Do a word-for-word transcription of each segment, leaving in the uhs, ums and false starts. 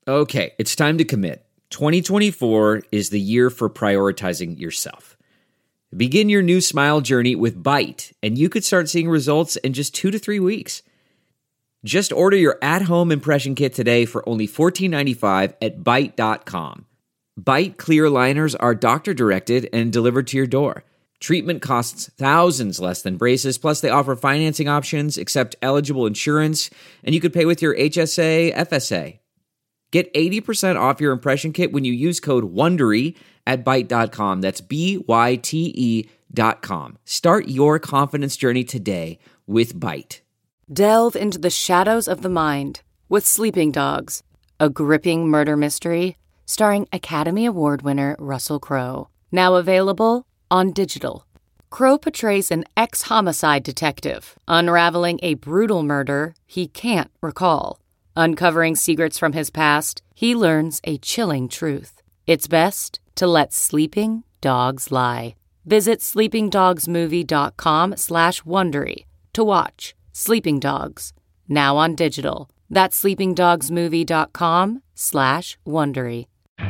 Okay, it's time to commit. twenty twenty-four is the year for prioritizing yourself. Begin your new smile journey with Byte, and you could start seeing results in just two to three weeks. Just order your at-home impression kit today for only fourteen ninety-five at byte dot com. Byte clear aligners are doctor-directed and delivered to your door. Treatment costs thousands less than braces, plus they offer financing options, accept eligible insurance, and you could pay with your H S A, F S A. Get eighty percent off your impression kit when you use code WONDERY at byte dot com. That's B Y T E dot com. Start your confidence journey today with Byte. Delve into the shadows of the mind with Sleeping Dogs, a gripping murder mystery starring Academy Award winner Russell Crowe. Now available on digital. Crowe portrays an ex-homicide detective unraveling a brutal murder he can't recall. Uncovering secrets from his past, he learns a chilling truth. It's best to let sleeping dogs lie. Visit sleepingdogsmovie.com slash Wondery to watch Sleeping Dogs, now on digital. That's sleepingdogsmovie.com slash Wondery.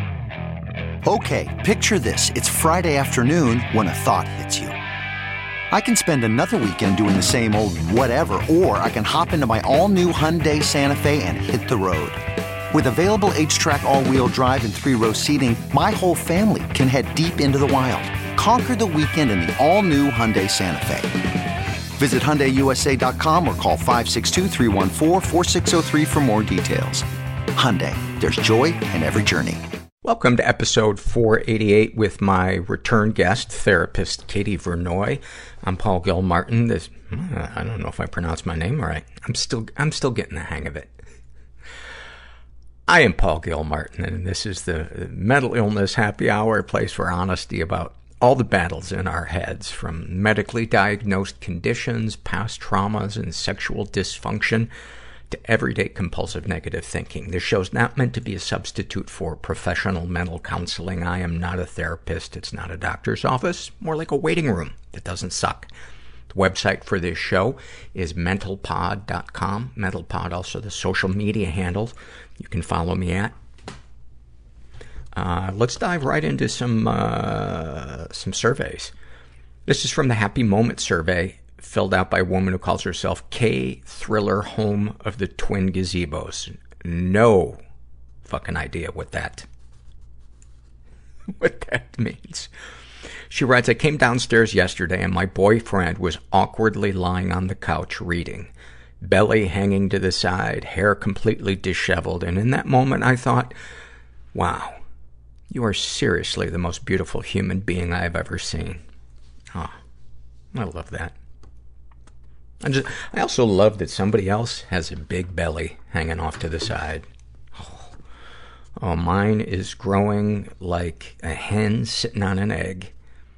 Okay, picture this. It's Friday afternoon when a thought hits you. I can spend another weekend doing the same old whatever, or I can hop into my all-new Hyundai Santa Fe and hit the road. With available H-Track all-wheel drive and three-row seating, my whole family can head deep into the wild. Conquer the weekend in the all-new Hyundai Santa Fe. Visit Hyundai U S A dot com or call five six two, three one four, four six zero three for more details. Hyundai, there's joy in every journey. Welcome to episode four eighty-eight with my return guest, therapist Katie Vernoy. I'm Paul Gilmartin. This, I don't know if I pronounced my name right. I'm still, I'm still getting the hang of it. I am Paul Gilmartin, and this is the Mental Illness Happy Hour, a place for honesty about all the battles in our heads, from medically diagnosed conditions, past traumas, and sexual dysfunction, to everyday compulsive negative thinking. This show's not meant to be a substitute for professional mental counseling. I am not a therapist. It's not a doctor's office. More like a waiting room that doesn't suck. The website for this show is mental pod dot com. MentalPod, also the social media handle you can follow me at. Uh, let's dive right into some, uh, some surveys. This is from the Happy Moment survey, filled out by a woman who calls herself K Thriller Home of the Twin Gazebos. No fucking idea what that, what that means. She writes, I came downstairs yesterday and my boyfriend was awkwardly lying on the couch reading, belly hanging to the side, hair completely disheveled. And in that moment I thought, wow, you are seriously the most beautiful human being I have ever seen. Oh, I love that. I, just, I also love that somebody else has a big belly hanging off to the side. Oh, oh, mine is growing like a hen sitting on an egg.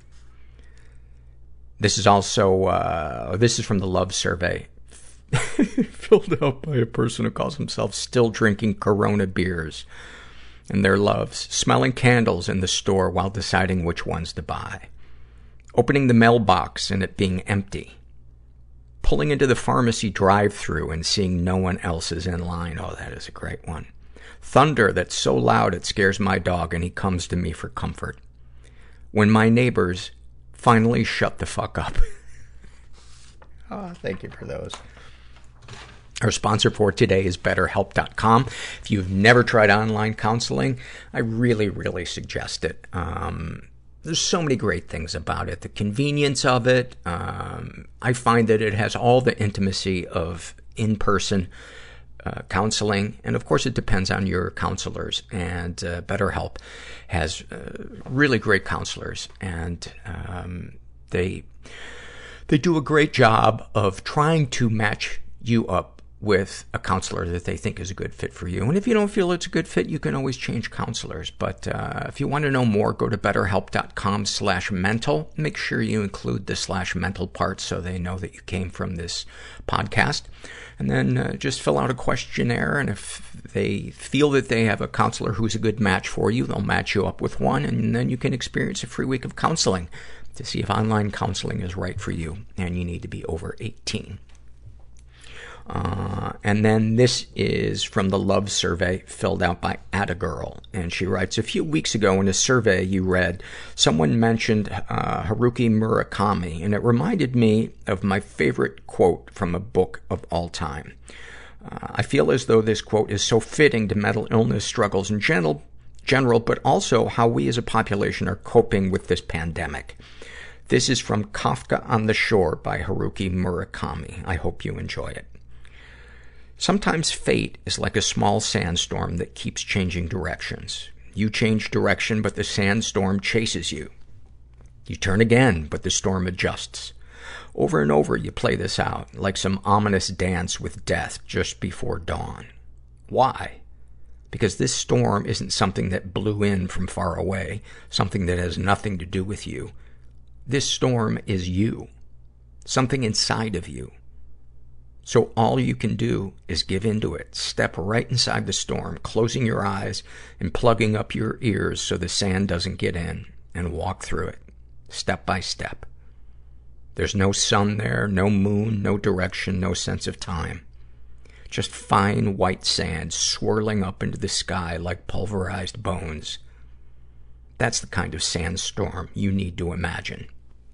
This is also, uh, this is from the Love Survey, filled out by a person who calls himself Still Drinking Corona Beers, and their loves: smelling candles in the store while deciding which ones to buy, opening the mailbox and it being empty, pulling into the pharmacy drive-thru and seeing no one else is in line. Oh, that is a great one. Thunder that's so loud it scares my dog and he comes to me for comfort. When my neighbors finally shut the fuck up. Oh, thank you for those. Our sponsor for today is better help dot com. If you've never tried online counseling, I really, really suggest it. Um, There's so many great things about it. The convenience of it. Um, I find that it has all the intimacy of in-person uh, counseling. And of course it depends on your counselors. And uh, BetterHelp has uh, really great counselors. And um, they, they do a great job of trying to match you up with a counselor that they think is a good fit for you. And if you don't feel it's a good fit, you can always change counselors. But uh, if you want to know more, go to betterhelp dot com slash mental. Make sure you include the slash mental part so they know that you came from this podcast. And then uh, just fill out a questionnaire. And if they feel that they have a counselor who's a good match for you, they'll match you up with one. And then you can experience a free week of counseling to see if online counseling is right for you. And you need to be over eighteen. Uh, and then this is from the Love Survey filled out by Attagirl. And she writes, a few weeks ago in a survey you read, someone mentioned uh, Haruki Murakami, and it reminded me of my favorite quote from a book of all time. Uh, I feel as though this quote is so fitting to mental illness struggles in general, general, but also how we as a population are coping with this pandemic. This is from Kafka on the Shore by Haruki Murakami. I hope you enjoy it. Sometimes fate is like a small sandstorm that keeps changing directions. You change direction, but the sandstorm chases you. You turn again, but the storm adjusts. Over and over, you play this out, like some ominous dance with death just before dawn. Why? Because this storm isn't something that blew in from far away, something that has nothing to do with you. This storm is you, something inside of you. So all you can do is give into it. Step right inside the storm, closing your eyes and plugging up your ears so the sand doesn't get in, and walk through it, step by step. There's no sun there, no moon, no direction, no sense of time. Just fine white sand swirling up into the sky like pulverized bones. That's the kind of sandstorm you need to imagine.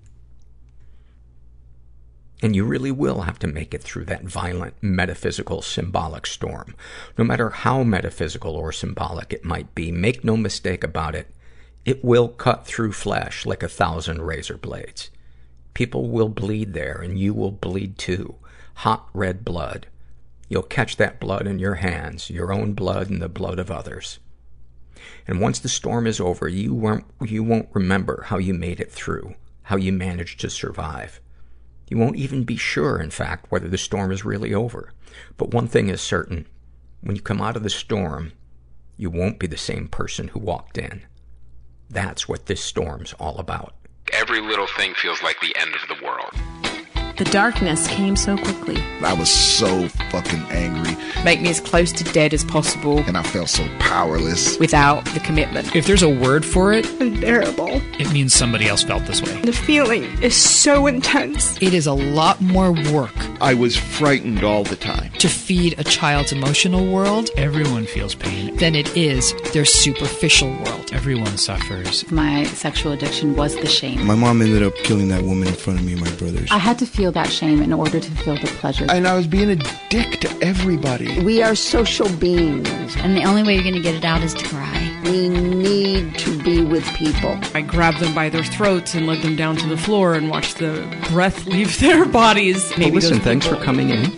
And you really will have to make it through that violent, metaphysical, symbolic storm. No matter how metaphysical or symbolic it might be, make no mistake about it, it will cut through flesh like a thousand razor blades. People will bleed there, and you will bleed too. Hot red blood. You'll catch that blood in your hands, your own blood and the blood of others. And once the storm is over, you won't, you won't remember how you made it through, how you managed to survive. You won't even be sure, in fact, whether the storm is really over. But one thing is certain. When you come out of the storm, you won't be the same person who walked in. That's what this storm's all about. Every little thing feels like the end of the world. The darkness came so quickly. I was so fucking angry. Make me as close to dead as possible. And I felt so powerless. Without the commitment. If there's a word for it, unbearable. It means somebody else felt this way. The feeling is so intense. It is a lot more work. I was frightened all the time. To feed a child's emotional world, everyone feels pain, than it is their superficial world. Everyone suffers. My sexual addiction was the shame. My mom ended up killing that woman in front of me and my brothers. I had to feel that shame in order to feel the pleasure. And I was being a dick to everybody. We are social beings. And the only way you're going to get it out is to cry. We need to be with people. I grabbed them by their throats and led them down to the floor and watched the breath leave their bodies. Well, listen, thanks for coming in.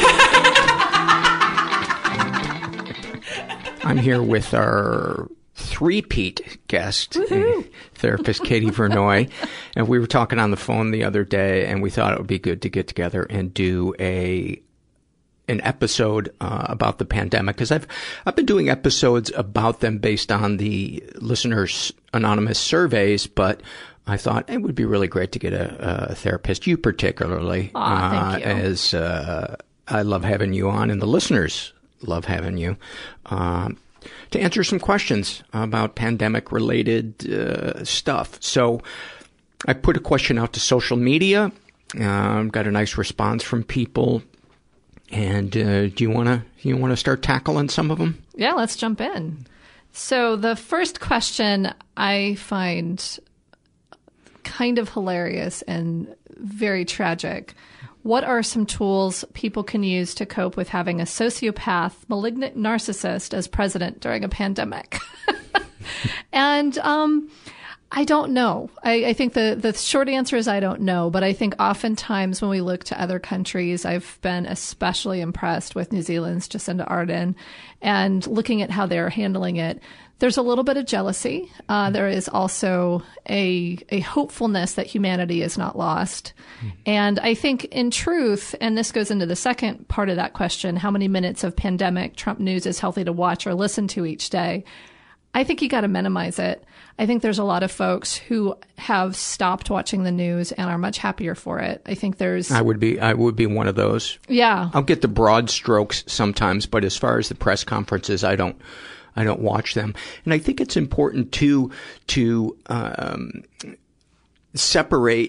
I'm here with our three-peat guest, therapist Katie Vernoy, and we were talking on the phone the other day, and we thought it would be good to get together and do a an episode uh, about the pandemic, because I've I've been doing episodes about them based on the listeners' anonymous surveys, but I thought it would be really great to get a, a therapist, you particularly, Aw, thank uh, you. as uh, I love having you on, and the listeners love having you. Um, to answer some questions about pandemic-related uh, stuff. So I put a question out to social media. Uh, got a nice response from people. And uh, do you want to you want to start tackling some of them? Yeah, let's jump in. So the first question I find kind of hilarious and very tragic. What are some tools people can use to cope with having a sociopath, malignant narcissist as president during a pandemic? and um, I don't know. I, I think the, the short answer is I don't know. But I think oftentimes when we look to other countries, I've been especially impressed with New Zealand's Jacinda Ardern and looking at how they're handling it. There's a little bit of jealousy. Uh, there is also a a hopefulness that humanity is not lost. Mm. And I think in truth, and this goes into the second part of that question, how many minutes of pandemic Trump news is healthy to watch or listen to each day? I think you got to minimize it. I think there's a lot of folks who have stopped watching the news and are much happier for it. I think there's... I would be I would be one of those. Yeah. I'll get the broad strokes sometimes, but as far as the press conferences, I don't... I don't watch them. And I think it's important too to um, separate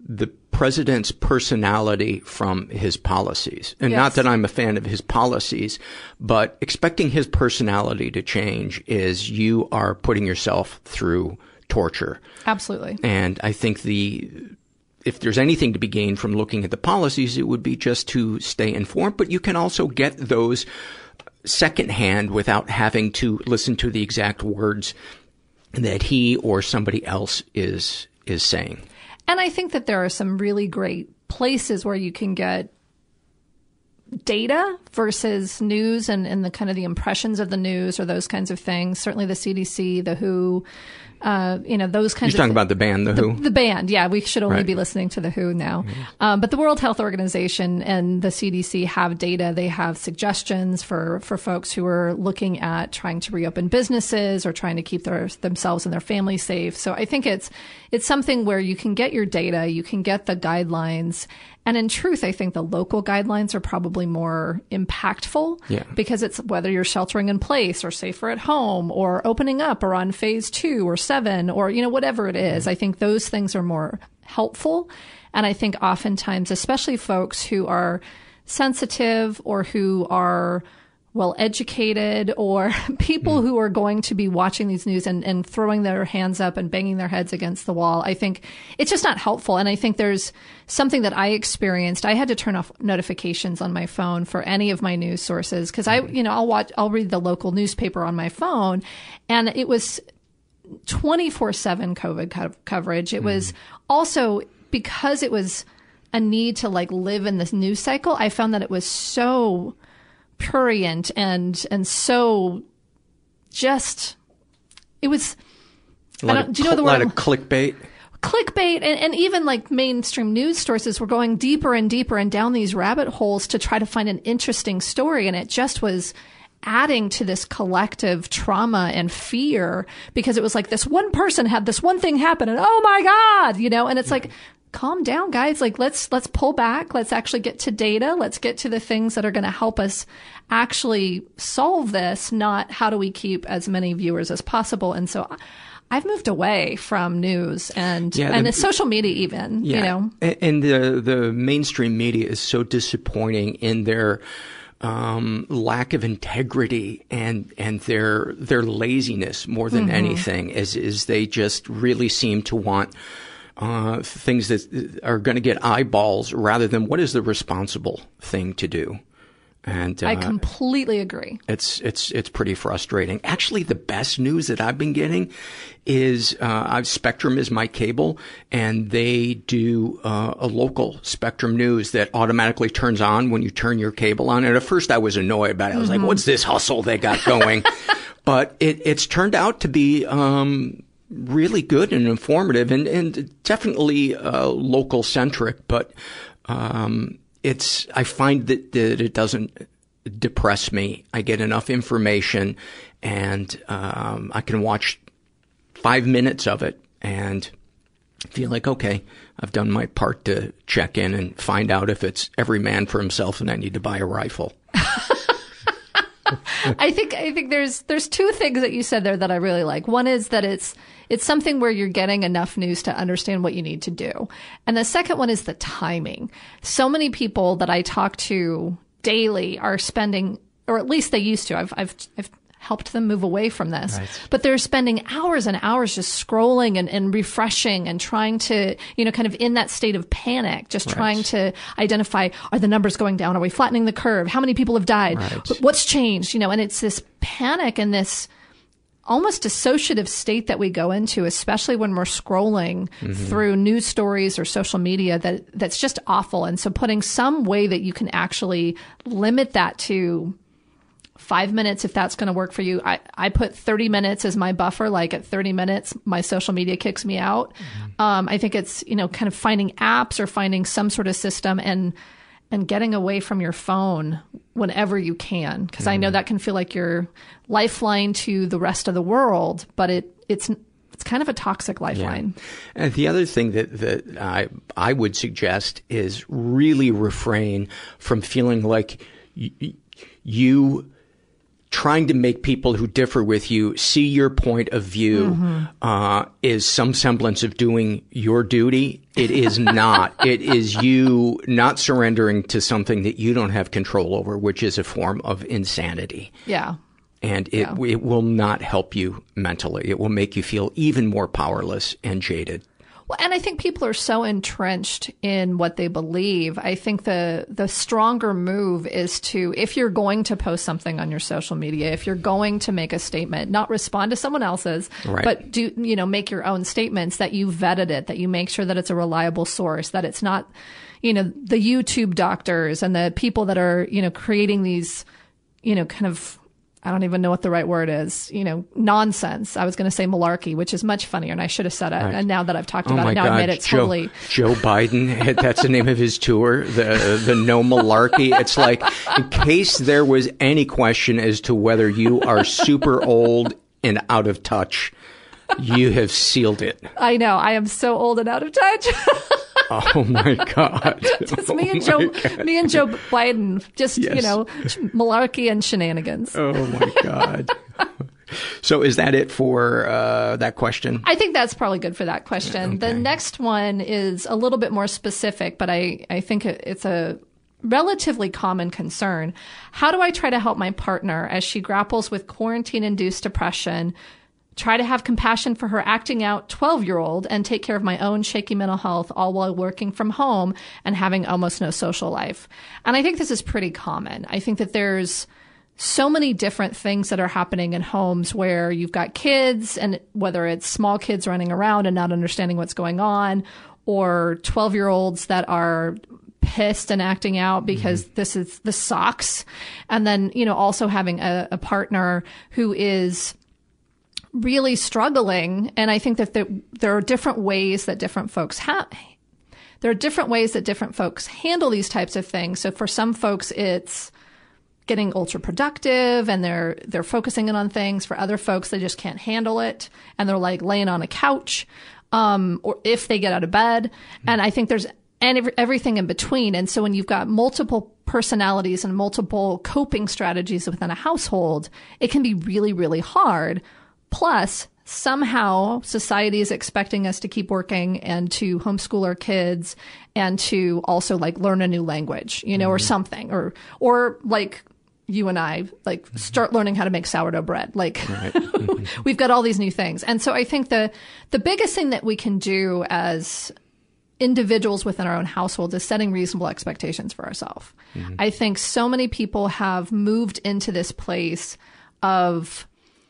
the president's personality from his policies. And Yes. not that I'm a fan of his policies, but expecting his personality to change is you are putting yourself through torture. Absolutely. And I think the, if there's anything to be gained from looking at the policies, it would be just to stay informed, but you can also get those secondhand without having to listen to the exact words that he or somebody else is, is saying. And I think that there are some really great places where you can get data versus news and, and the kind of the impressions of the news or those kinds of things. Certainly the C D C, the W H O, uh, you know, those kinds You're of talking about the band, The the, Who? The band, yeah. We should only Right. be listening to The W H O now. Mm-hmm. Um, but the World Health Organization and the C D C have data. They have suggestions for, for folks who are looking at trying to reopen businesses or trying to keep their, themselves and their families safe. So I think it's, it's something where you can get your data, you can get the guidelines. And in truth, I think the local guidelines are probably more impactful Yeah. because it's whether you're sheltering in place or safer at home or opening up or on phase two or seven or, you know, whatever it is. I think those things are more helpful. And I think oftentimes, especially folks who are sensitive or who are well educated or people mm. who are going to be watching these news and, and throwing their hands up and banging their heads against the wall, I think it's just not helpful. And I think there's something that I experienced. I had to turn off notifications on my phone for any of my news sources because I, you know, I'll watch, I'll read the local newspaper on my phone, and it was twenty-four seven COVID co- coverage. It mm. was also because it was a need to like live in this news cycle. I found that it was so prurient and and so just it was I don't, do you know the word? A lot of clickbait. Clickbait and, and even like mainstream news sources were going deeper and deeper and down these rabbit holes to try to find an interesting story, and it just was adding to this collective trauma and fear because it was like this one person had this one thing happen and oh my God, you know, and it's like, calm down, guys. Like, let's, let's pull back. Let's actually get to data. Let's get to the things that are going to help us actually solve this, not how do we keep as many viewers as possible. And so I've moved away from news and, yeah, and the, social media even, yeah. you know. And the, the mainstream media is so disappointing in their, um, lack of integrity and, and their, their laziness more than mm-hmm. anything is, is they just really seem to want, uh, things that are going to get eyeballs rather than what is the responsible thing to do. And, uh, I completely agree. It's, it's, it's pretty frustrating. Actually, the best news that I've been getting is, uh, I've, Spectrum is my cable, and they do, uh, a local Spectrum news that automatically turns on when you turn your cable on. And at first I was annoyed about it. I was mm-hmm. like, what's this hustle they got going? But it, it's turned out to be, um, really good and informative and, and definitely, uh, local centric, but, um, It's, I find that, that it doesn't depress me. I get enough information and, um, I can watch five minutes of it and feel like, okay, I've done my part to check in and find out if it's every man for himself and I need to buy a rifle. I think, I think there's, there's two things that you said there that I really like. One is that it's, it's something where you're getting enough news to understand what you need to do. And the second one is the timing. So many people that I talk to daily are spending, or at least they used to, I've, I've, I've helped them move away from this, right. But they're spending hours and hours just scrolling and, and refreshing and trying to, you know, kind of in that state of panic, just right. trying to identify, are the numbers going down? Are we flattening the curve? How many people have died? Right. What's changed? You know, and it's this panic and this almost dissociative state that we go into, especially when we're scrolling mm-hmm. through news stories or social media, that that's just awful. And so putting some way that you can actually limit that to five minutes, if that's going to work for you. I, I put thirty minutes as my buffer. Like at thirty minutes, my social media kicks me out. Mm-hmm. Um, I think it's, you know, kind of finding apps or finding some sort of system and, and getting away from your phone whenever you can. Cause mm-hmm. I know that can feel like your lifeline to the rest of the world, but it, it's, it's kind of a toxic lifeline. Yeah. And the other thing that, that I, I would suggest is really refrain from feeling like y- you trying to make people who differ with you see your point of view mm-hmm. uh, is some semblance of doing your duty. It is not. It is you not surrendering to something that you don't have control over, which is a form of insanity. Yeah. And it yeah. it will not help you mentally. It will make you feel even more powerless and jaded. Well, and I think people are so entrenched in what they believe. I think the the stronger move is to, if you're going to post something on your social media, if you're going to make a statement, not respond to someone else's, right. but do, you know, make your own statements, that you vetted it, that you make sure that it's a reliable source, that it's not, you know, the YouTube doctors and the people that are, you know, creating these, you know, kind of, I don't even know what the right word is, you know, nonsense. I was going to say malarkey, which is much funnier, and I should have said it. Right. And now that I've talked oh about it, now God. I made it totally. Joe, Joe Biden, that's the name of his tour, the the no malarkey. It's like, in case there was any question as to whether you are super old and out of touch, you have sealed it. I know. I am so old and out of touch. Oh my God! Just oh me and Joe, God. me and Joe Biden, just yes. you know, malarkey and shenanigans. Oh my God! So is that it for uh, that question? I think that's probably good for that question. Okay. The next one is a little bit more specific, but I I think it's a relatively common concern. How do I try to help my partner as she grapples with quarantine-induced depression? Try to have compassion for her acting out twelve-year-old and take care of my own shaky mental health, all while working from home and having almost no social life. And I think this is pretty common. I think that there's so many different things that are happening in homes where you've got kids, and whether it's small kids running around and not understanding what's going on, or twelve-year-olds that are pissed and acting out because mm-hmm. this is this sucks. And then, you know, also having a, a partner who is really struggling. And I think that the, there are different ways that different folks have, there are different ways that different folks handle these types of things. So for some folks, it's getting ultra productive and they're, they're focusing in on things. For other folks, they just can't handle it. And they're like laying on a couch, um, or if they get out of bed. Mm-hmm. And I think there's and every, everything in between. And so when you've got multiple personalities and multiple coping strategies within a household, it can be really, really hard. Plus, somehow society is expecting us to keep working and to homeschool our kids and to also like learn a new language, you know, mm-hmm. or something, or, or like you and I, like mm-hmm. start learning how to make sourdough bread. Like right. mm-hmm. we've got all these new things. And so I think the, the biggest thing that we can do as individuals within our own household is setting reasonable expectations for ourselves. Mm-hmm. I think so many people have moved into this place of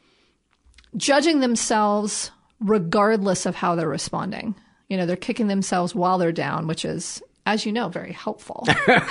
judging themselves regardless of how they're responding. You know, they're kicking themselves while they're down, which is, as you know, very helpful.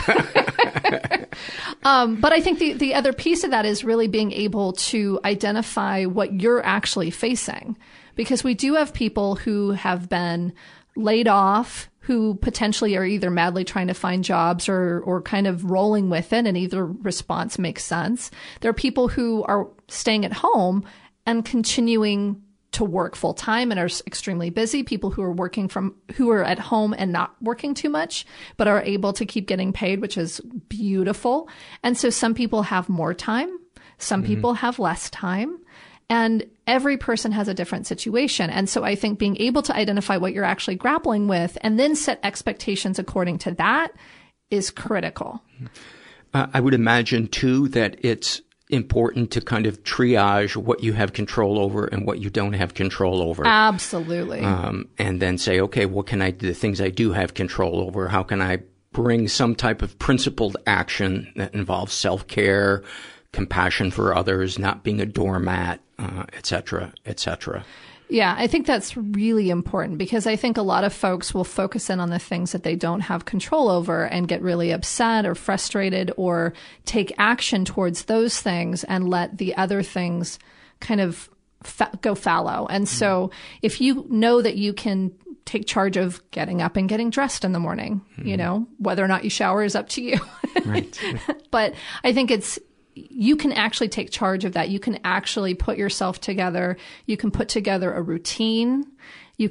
um, but I think the, the other piece of that is really being able to identify what you're actually facing. Because we do have people who have been laid off, who potentially are either madly trying to find jobs or, or kind of rolling with it, and either response makes sense. There are people who are staying at home and continuing to work full time and are extremely busy. People who are working from, who are at home and not working too much, but are able to keep getting paid, which is beautiful. And so some people have more time. Some mm-hmm. people have less time. And every person has a different situation. And so I think being able to identify what you're actually grappling with and then set expectations according to that is critical. Uh, I would imagine too that it's important to kind of triage what you have control over and what you don't have control over. Absolutely. Um, and then say, okay, what can I do? The things I do have control over, how can I bring some type of principled action that involves self-care, compassion for others, not being a doormat, uh, et cetera, et cetera. Yeah, I think that's really important because I think a lot of folks will focus in on the things that they don't have control over and get really upset or frustrated or take action towards those things and let the other things kind of fa- go fallow. And mm-hmm. so if you know that you can take charge of getting up and getting dressed in the morning, mm-hmm. you know, whether or not you shower is up to you. Right. But I think it's, you can actually take charge of that. You can actually put yourself together. You can put together a routine. You can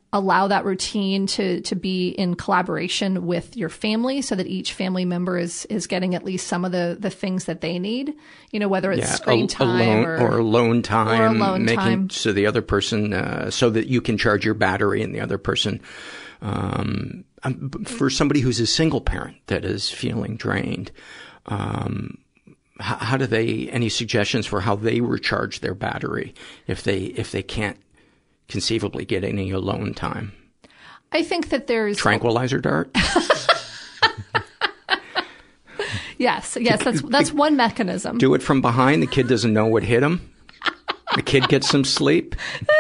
allow that routine to to be in collaboration with your family so that each family member is is getting at least some of the the things that they need, you know, whether it's yeah, screen a, time alone, or, or alone time, or alone making time. so the other person, uh, so that you can charge your battery and the other person, um, um, for somebody who's a single parent that is feeling drained, um, how, how do they, any suggestions for how they recharge their battery if they, if they can't conceivably get any alone time? I think that there's tranquilizer dart. yes, yes, that's that's one mechanism. Do it from behind. The kid doesn't know what hit him. The kid gets some sleep.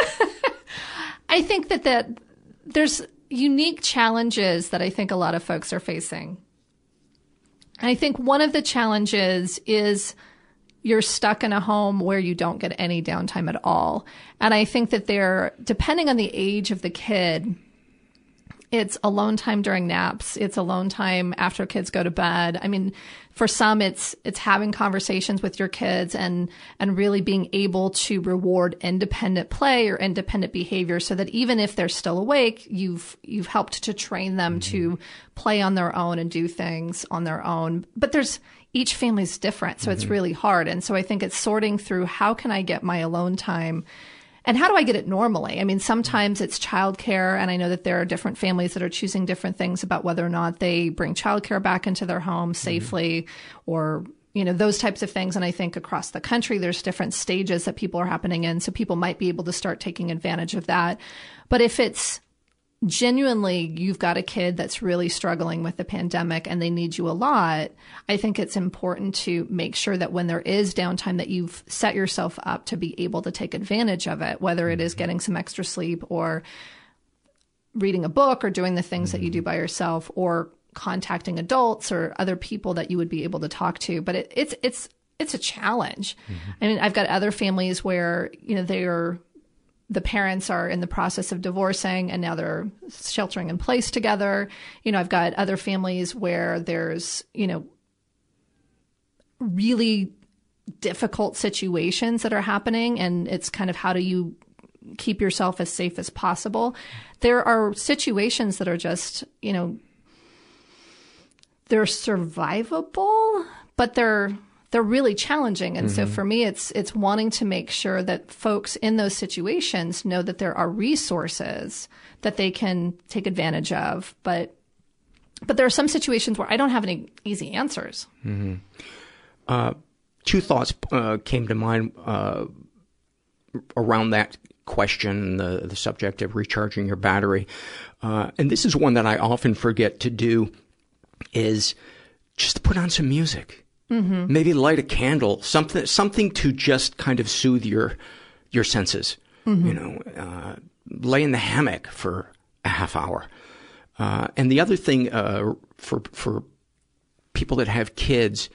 I think that that there's unique challenges that I think a lot of folks are facing. And I think one of the challenges is you're stuck in a home where you don't get any downtime at all. And I think that they're, depending on the age of the kid, it's alone time during naps. It's alone time after kids go to bed. I mean, for some, it's it's having conversations with your kids and and really being able to reward independent play or independent behavior, so that even if they're still awake, you've you've helped to train them mm-hmm. to play on their own and do things on their own. But there's each family's different, so mm-hmm. it's really hard. And so I think it's sorting through, how can I get my alone time? And how do I get it normally? I mean, sometimes it's childcare, and I know that there are different families that are choosing different things about whether or not they bring childcare back into their home safely, mm-hmm. or, you know, those types of things. And I think across the country, there's different stages that people are happening in, so people might be able to start taking advantage of that. But if it's genuinely you've got a kid that's really struggling with the pandemic and they need you a lot, I think it's important to make sure that when there is downtime that you've set yourself up to be able to take advantage of it, whether it is getting some extra sleep or reading a book or doing the things that you do by yourself or contacting adults or other people that you would be able to talk to. But it, it's it's it's a challenge. Mm-hmm. I mean, I've got other families where, you know, they are the parents are in the process of divorcing and now they're sheltering in place together. You know, I've got other families where there's, you know, really difficult situations that are happening, and it's kind of how do you keep yourself as safe as possible. There are situations that are just, you know, they're survivable, but they're they're really challenging. And mm-hmm. so for me, it's it's wanting to make sure that folks in those situations know that there are resources that they can take advantage of. But but there are some situations where I don't have any easy answers. Mm-hmm. Uh, two thoughts uh, came to mind uh, around that question, the, the subject of recharging your battery. Uh, and this is one that I often forget to do, is just to put on some music. Mm-hmm. Maybe light a candle, something, something to just kind of soothe your, your senses. Mm-hmm. You know, uh, lay in the hammock for a half hour. Uh, and the other thing, uh, for, for people that have kids,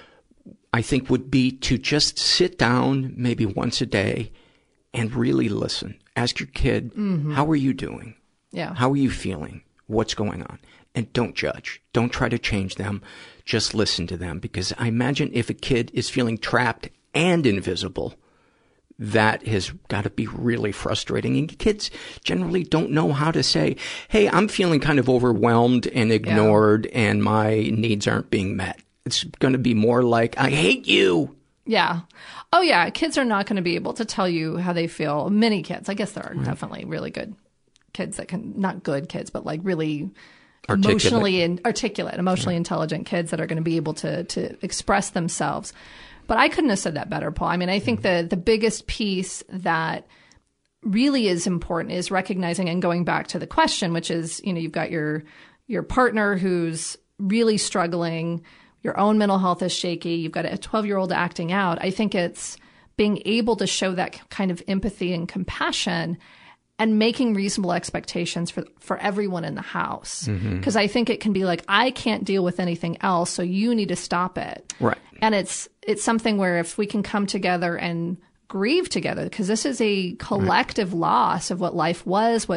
I think would be to just sit down maybe once a day and really listen. Ask your kid, mm-hmm. how are you doing? Yeah. How are you feeling? What's going on? And don't judge. Don't try to change them. Just listen to them. Because I imagine if a kid is feeling trapped and invisible, that has got to be really frustrating. And kids generally don't know how to say, hey, I'm feeling kind of overwhelmed and ignored, yeah. and my needs aren't being met. It's going to be more like, I hate you. Yeah. Oh, yeah. Kids are not going to be able to tell you how they feel. Many kids. I guess there are right. definitely really good kids that can, not good kids, but like really articulate. emotionally and articulate, emotionally yeah. intelligent kids that are going to be able to, to express themselves. But I couldn't have said that better, Paul. I mean, I think mm-hmm. the, the biggest piece that really is important is recognizing and going back to the question, which is, you know, you've got your, your partner who's really struggling. Your own mental health is shaky. You've got a twelve-year-old acting out. I think it's being able to show that kind of empathy and compassion and making reasonable expectations for, for everyone in the house. Because mm-hmm. I think it can be like, I can't deal with anything else, so you need to stop it. Right. And it's it's something where if we can come together and grieve together, because this is a collective right. loss of what life was, what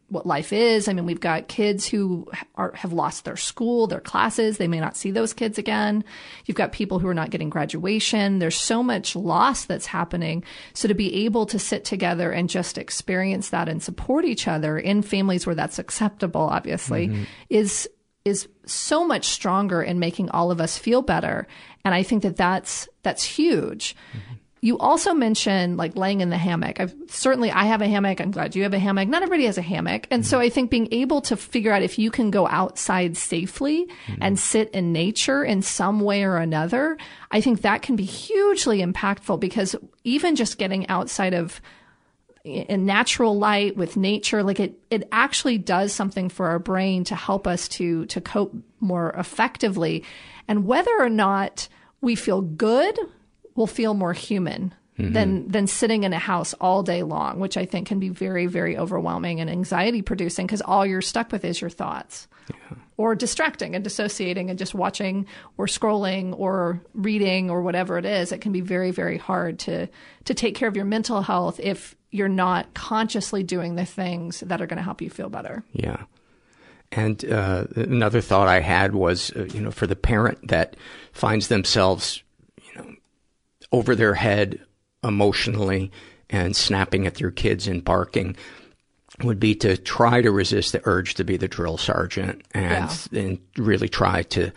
what life is. I mean, we've got kids who are, have lost their school, their classes. They may not see those kids again. You've got people who are not getting graduation. There's so much loss that's happening. So to be able to sit together and just experience that and support each other in families where that's acceptable, obviously, mm-hmm. is is so much stronger in making all of us feel better. And I think that that's, that's huge. Mm-hmm. You also mentioned like laying in the hammock. I've certainly, I have a hammock. I'm glad you have a hammock. Not everybody has a hammock. And mm-hmm. so I think being able to figure out if you can go outside safely mm-hmm. and sit in nature in some way or another, I think that can be hugely impactful, because even just getting outside of in natural light with nature, like it, it actually does something for our brain to help us to, to cope more effectively. And whether or not we feel good, we'll feel more human mm-hmm. than, than sitting in a house all day long, which I think can be very, very overwhelming and anxiety producing, because all you're stuck with is your thoughts yeah. or distracting and dissociating and just watching or scrolling or reading or whatever it is. It can be very, very hard to, to take care of your mental health if you're not consciously doing the things that are going to help you feel better. Yeah. And uh, another thought I had was, uh, you know, for the parent that finds themselves, you know, over their head emotionally and snapping at their kids and barking, would be to try to resist the urge to be the drill sergeant and, yeah. and really try to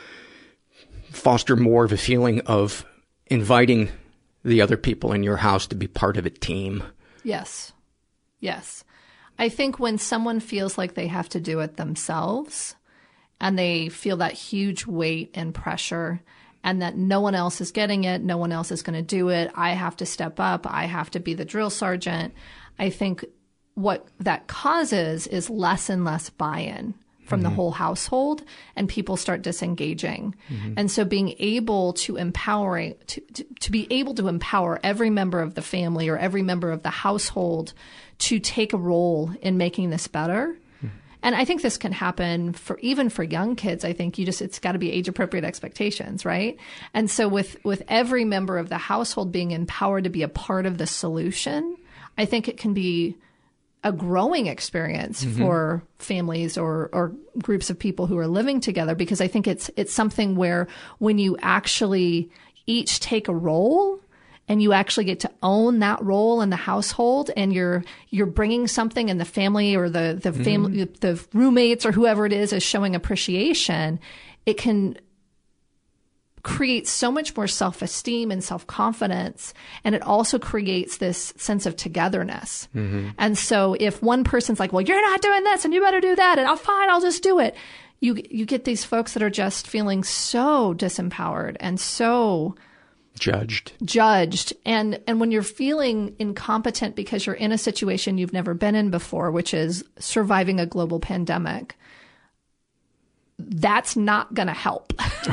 foster more of a feeling of inviting the other people in your house to be part of a team. Yes. Yes. I think when someone feels like they have to do it themselves and they feel that huge weight and pressure and that no one else is getting it, no one else is going to do it, I have to step up, I have to be the drill sergeant, I think what that causes is less and less buy-in from mm-hmm. the whole household, and people start disengaging. Mm-hmm. And so being able to empowering, to, to, to be able to empower every member of the family or every member of the household to take a role in making this better. Mm-hmm. And I think this can happen for, even for young kids. I think you just, it's got to be age appropriate expectations, right? And so with, with every member of the household being empowered to be a part of the solution, I think it can be a growing experience mm-hmm. for families or, or groups of people who are living together, because I think it's, it's something where when you actually each take a role and you actually get to own that role in the household, and you're, you're bringing something, and the family or the, the family, mm-hmm. the roommates or whoever it is is showing appreciation, it can creates so much more self-esteem and self-confidence. And it also creates this sense of togetherness. Mm-hmm. And so if one person's like, well, you're not doing this and you better do that, and I'll fine, I'll just do it. You, you get these folks that are just feeling so disempowered and so judged, judged. And, and when you're feeling incompetent because you're in a situation you've never been in before, which is surviving a global pandemic, that's not going to help.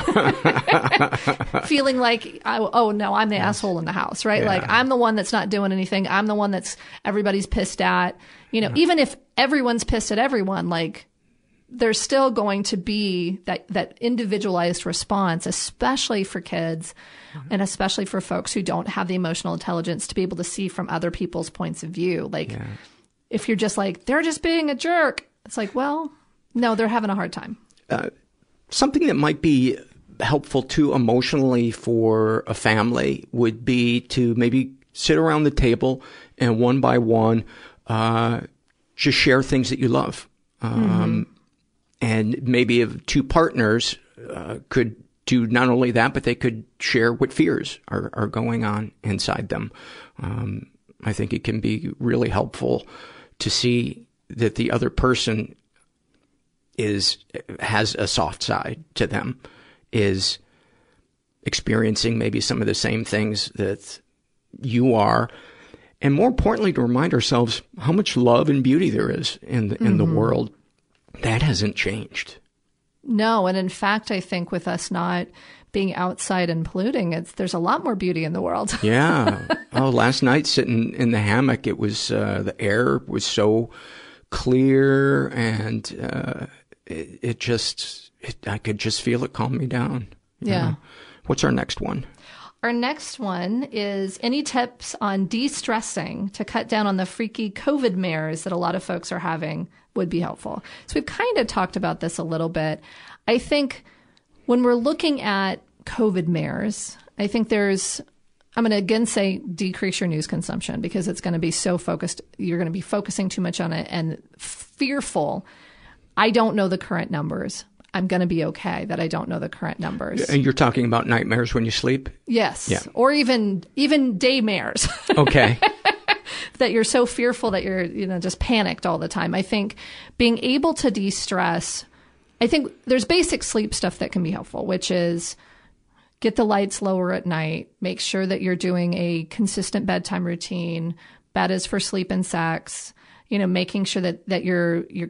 Feeling like, oh, oh, no, I'm the yes. asshole in the house, right? Yeah. Like, I'm the one that's not doing anything. I'm the one that's everybody's pissed at. You know, yeah. even if everyone's pissed at everyone, like, there's still going to be that, that individualized response, especially for kids mm-hmm. and especially for folks who don't have the emotional intelligence to be able to see from other people's points of view. Like, yeah. if you're just like, they're just being a jerk, it's like, well, no, they're having a hard time. Uh, something that might be helpful too emotionally for a family would be to maybe sit around the table and one by one, uh, just share things that you love. Um, mm-hmm. and maybe if two partners, uh, could do not only that, but they could share what fears are, are going on inside them. Um, I think it can be really helpful to see that the other person is, has a soft side to them, is experiencing maybe some of the same things that you are. And more importantly, to remind ourselves how much love and beauty there is in the, mm-hmm. in the world. That hasn't changed. No. And in fact, I think with us not being outside and polluting, it's, there's a lot more beauty in the world. Yeah. Oh, last night sitting in the hammock, it was, uh, the air was so clear, and, uh, It, it just, it, I could just feel it calm me down. Yeah. know? What's our next one? Our next one is any tips on de-stressing to cut down on the freaky COVID mares that a lot of folks are having would be helpful. So we've kind of talked about this a little bit. I think when we're looking at COVID mares, I think there's, I'm going to again say decrease your news consumption because it's going to be so focused. You're going to be focusing too much on it and fearful. I don't know the current numbers. I'm going to be okay that I don't know the current numbers. And you're talking about nightmares when you sleep? Yes. Yeah. Or even even day mares. Okay. That you're so fearful that you're, you know, just panicked all the time. I think being able to de-stress, I think there's basic sleep stuff that can be helpful, which is get the lights lower at night, make sure that you're doing a consistent bedtime routine. Bed is for sleep and sex, you know, making sure that, that you're you're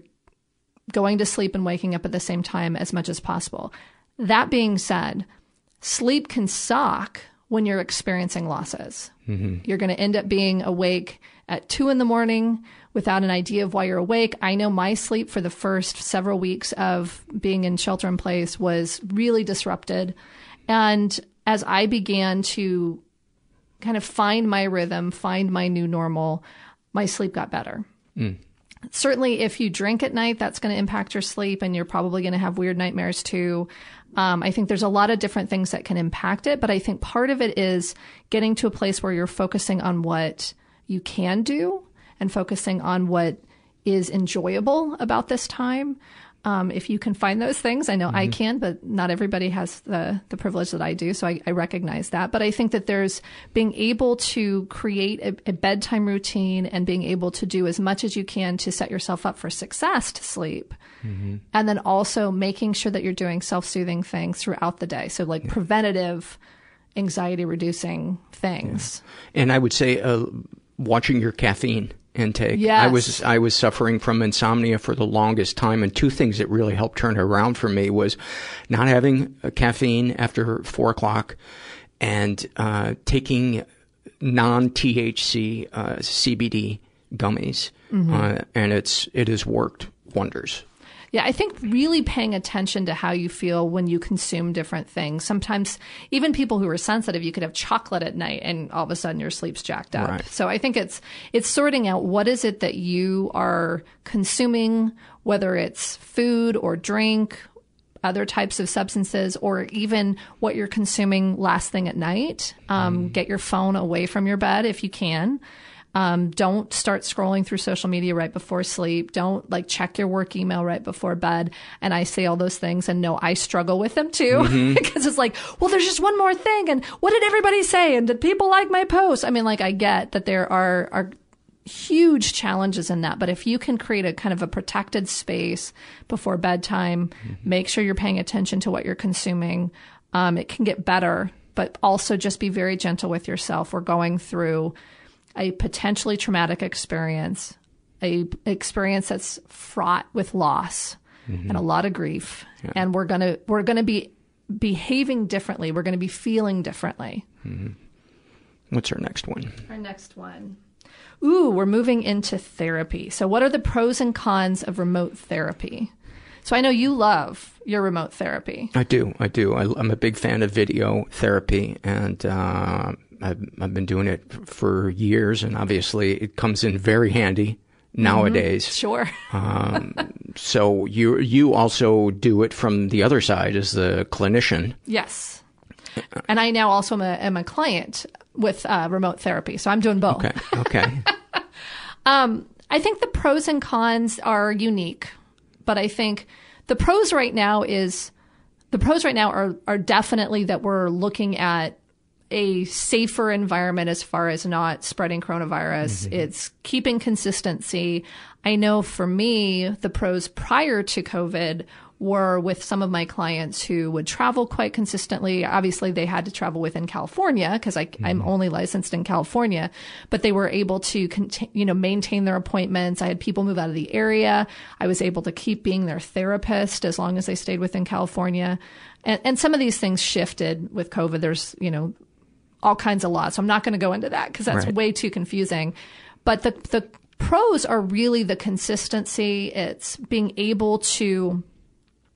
going to sleep and waking up at the same time as much as possible. That being said, sleep can suck when you're experiencing losses. Mm-hmm. You're going to end up being awake at two in the morning without an idea of why you're awake. I know my sleep for the first several weeks of being in shelter in place was really disrupted. And as I began to kind of find my rhythm, find my new normal, my sleep got better. Mm. Certainly, if you drink at night, that's going to impact your sleep, and you're probably going to have weird nightmares too. Um, I think there's a lot of different things that can impact it, but I think part of it is getting to a place where you're focusing on what you can do and focusing on what is enjoyable about this time. Um, if you can find those things, I know mm-hmm. I can, but not everybody has the, the privilege that I do. So I, I recognize that. But I think that there's being able to create a, a bedtime routine and being able to do as much as you can to set yourself up for success to sleep. Mm-hmm. And then also making sure that you're doing self-soothing things throughout the day. So like yeah. preventative anxiety reducing things. Yeah. And I would say uh, watching your caffeine intake. Yes. I was I was suffering from insomnia for the longest time, and two things that really helped turn it around for me was not having a caffeine after four o'clock and uh, taking non-T H C uh, C B D gummies, mm-hmm. uh, and it's it has worked wonders. Yeah, I think really paying attention to how you feel when you consume different things. Sometimes even people who are sensitive, you could have chocolate at night and all of a sudden your sleep's jacked up. Right. So I think it's it's sorting out what is it that you are consuming, whether it's food or drink, other types of substances, or even what you're consuming last thing at night. Um, mm. Get your phone away from your bed if you can. Um, don't start scrolling through social media right before sleep. Don't like check your work email right before bed. And I say all those things and no, I struggle with them too mm-hmm. because it's like, well, there's just one more thing. And what did everybody say? And did people like my post? I mean, like I get that there are, are huge challenges in that. But if you can create a kind of a protected space before bedtime, mm-hmm. make sure you're paying attention to what you're consuming. Um, it can get better, but also just be very gentle with yourself. We're going through a potentially traumatic experience, a experience that's fraught with loss mm-hmm. and a lot of grief. Yeah. And we're going to, we're going to be behaving differently. We're going to be feeling differently. Mm-hmm. What's our next one? Our next one. Ooh, we're moving into therapy. So what are the pros and cons of remote therapy? So I know you love your remote therapy. I do. I do. I, I'm a big fan of video therapy, and, uh, I've, I've been doing it for years, and obviously it comes in very handy nowadays. Mm-hmm. Sure. um, so you you also do it from the other side as the clinician. Yes. And I now also am a, am a client with uh, remote therapy, so I'm doing both. Okay. Okay. um, I think the pros and cons are unique, but I think the pros right now is the pros right now are are definitely that we're looking at a safer environment as far as not spreading coronavirus. Mm-hmm. It's keeping consistency. I know for me, the pros prior to COVID were with some of my clients who would travel quite consistently. Obviously, they had to travel within California because mm-hmm. I'm only licensed in California, but they were able to, contain, you know, maintain their appointments. I had people move out of the area. I was able to keep being their therapist as long as they stayed within California. And, and some of these things shifted with COVID. There's, you know, all kinds of laws. So I'm not going to go into that because that's right. way too confusing. But the the pros are really the consistency. It's being able to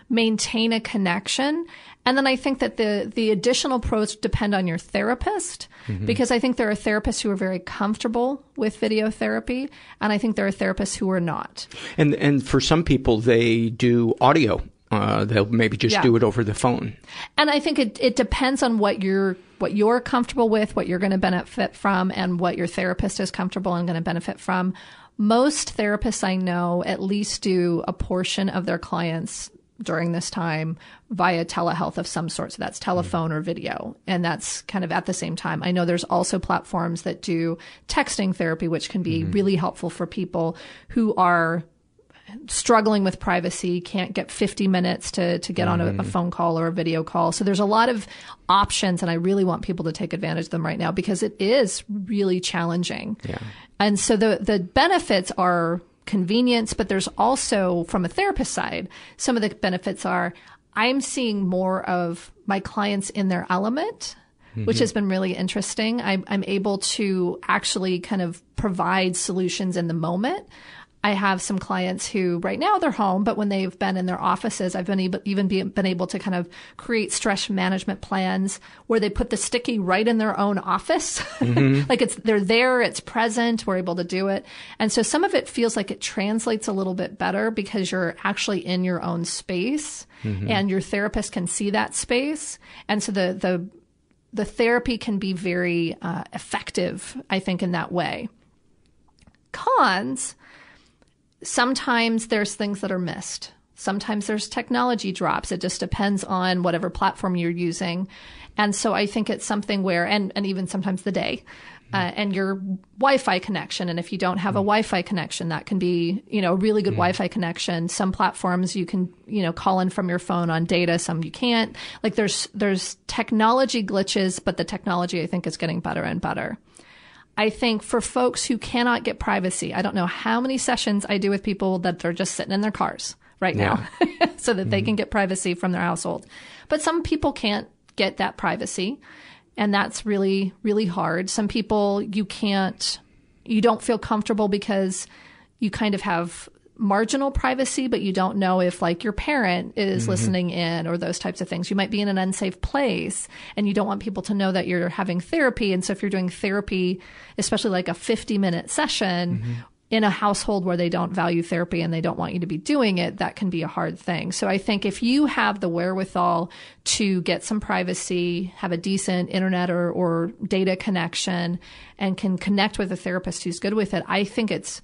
maintain a connection. And then I think that the, the additional pros depend on your therapist, mm-hmm. because I think there are therapists who are very comfortable with video therapy, and I think there are therapists who are not. And and for some people, they do audio. Uh, they'll maybe just yeah. do it over the phone. And I think it, it depends on what you're what you're comfortable with, what you're going to benefit from, and what your therapist is comfortable and going to benefit from. Most therapists I know at least do a portion of their clients during this time via telehealth of some sort. So that's telephone or video. And that's kind of at the same time. I know there's also platforms that do texting therapy, which can be mm-hmm. really helpful for people who are struggling with privacy, can't get fifty minutes to, to get mm-hmm. on a, a phone call or a video call. So there's a lot of options, and I really want people to take advantage of them right now because it is really challenging. Yeah. And so the, the benefits are convenience, but there's also, from a therapist side, some of the benefits are I'm seeing more of my clients in their element, mm-hmm. which has been really interesting. I'm, I'm able to actually kind of provide solutions in the moment. I have some clients who right now they're home, but when they've been in their offices, I've been able, even be, been able to kind of create stress management plans where they put the sticky right in their own office. Mm-hmm. Like it's, they're there, it's present, we're able to do it. And so some of it feels like it translates a little bit better because you're actually in your own space mm-hmm. and your therapist can see that space. And so the, the, the therapy can be very uh, effective, I think, in that way. Cons, sometimes there's things that are missed. Sometimes there's technology drops. It just depends on whatever platform you're using. And so I think it's something where, and, and even sometimes the day, uh, and your Wi-Fi connection. And if you don't have a Wi-Fi connection, that can be, you know, a really good mm. Wi-Fi connection. Some platforms you can, you know, call in from your phone on data. Some you can't. Like there's, there's technology glitches, but the technology I think is getting better and better. I think for folks who cannot get privacy, I don't know how many sessions I do with people that they're just sitting in their cars right yeah. now so that mm-hmm. they can get privacy from their household. But some people can't get that privacy, and that's really, really hard. Some people you can't, you don't feel comfortable because you kind of have marginal privacy, but you don't know if like your parent is mm-hmm. listening in or those types of things. You might be in an unsafe place and you don't want people to know that you're having therapy. And so if you're doing therapy, especially like a fifty minute session mm-hmm. in a household where they don't value therapy and they don't want you to be doing it, that can be a hard thing. So I think if you have the wherewithal to get some privacy, have a decent internet or, or data connection, and can connect with a therapist who's good with it, I think it's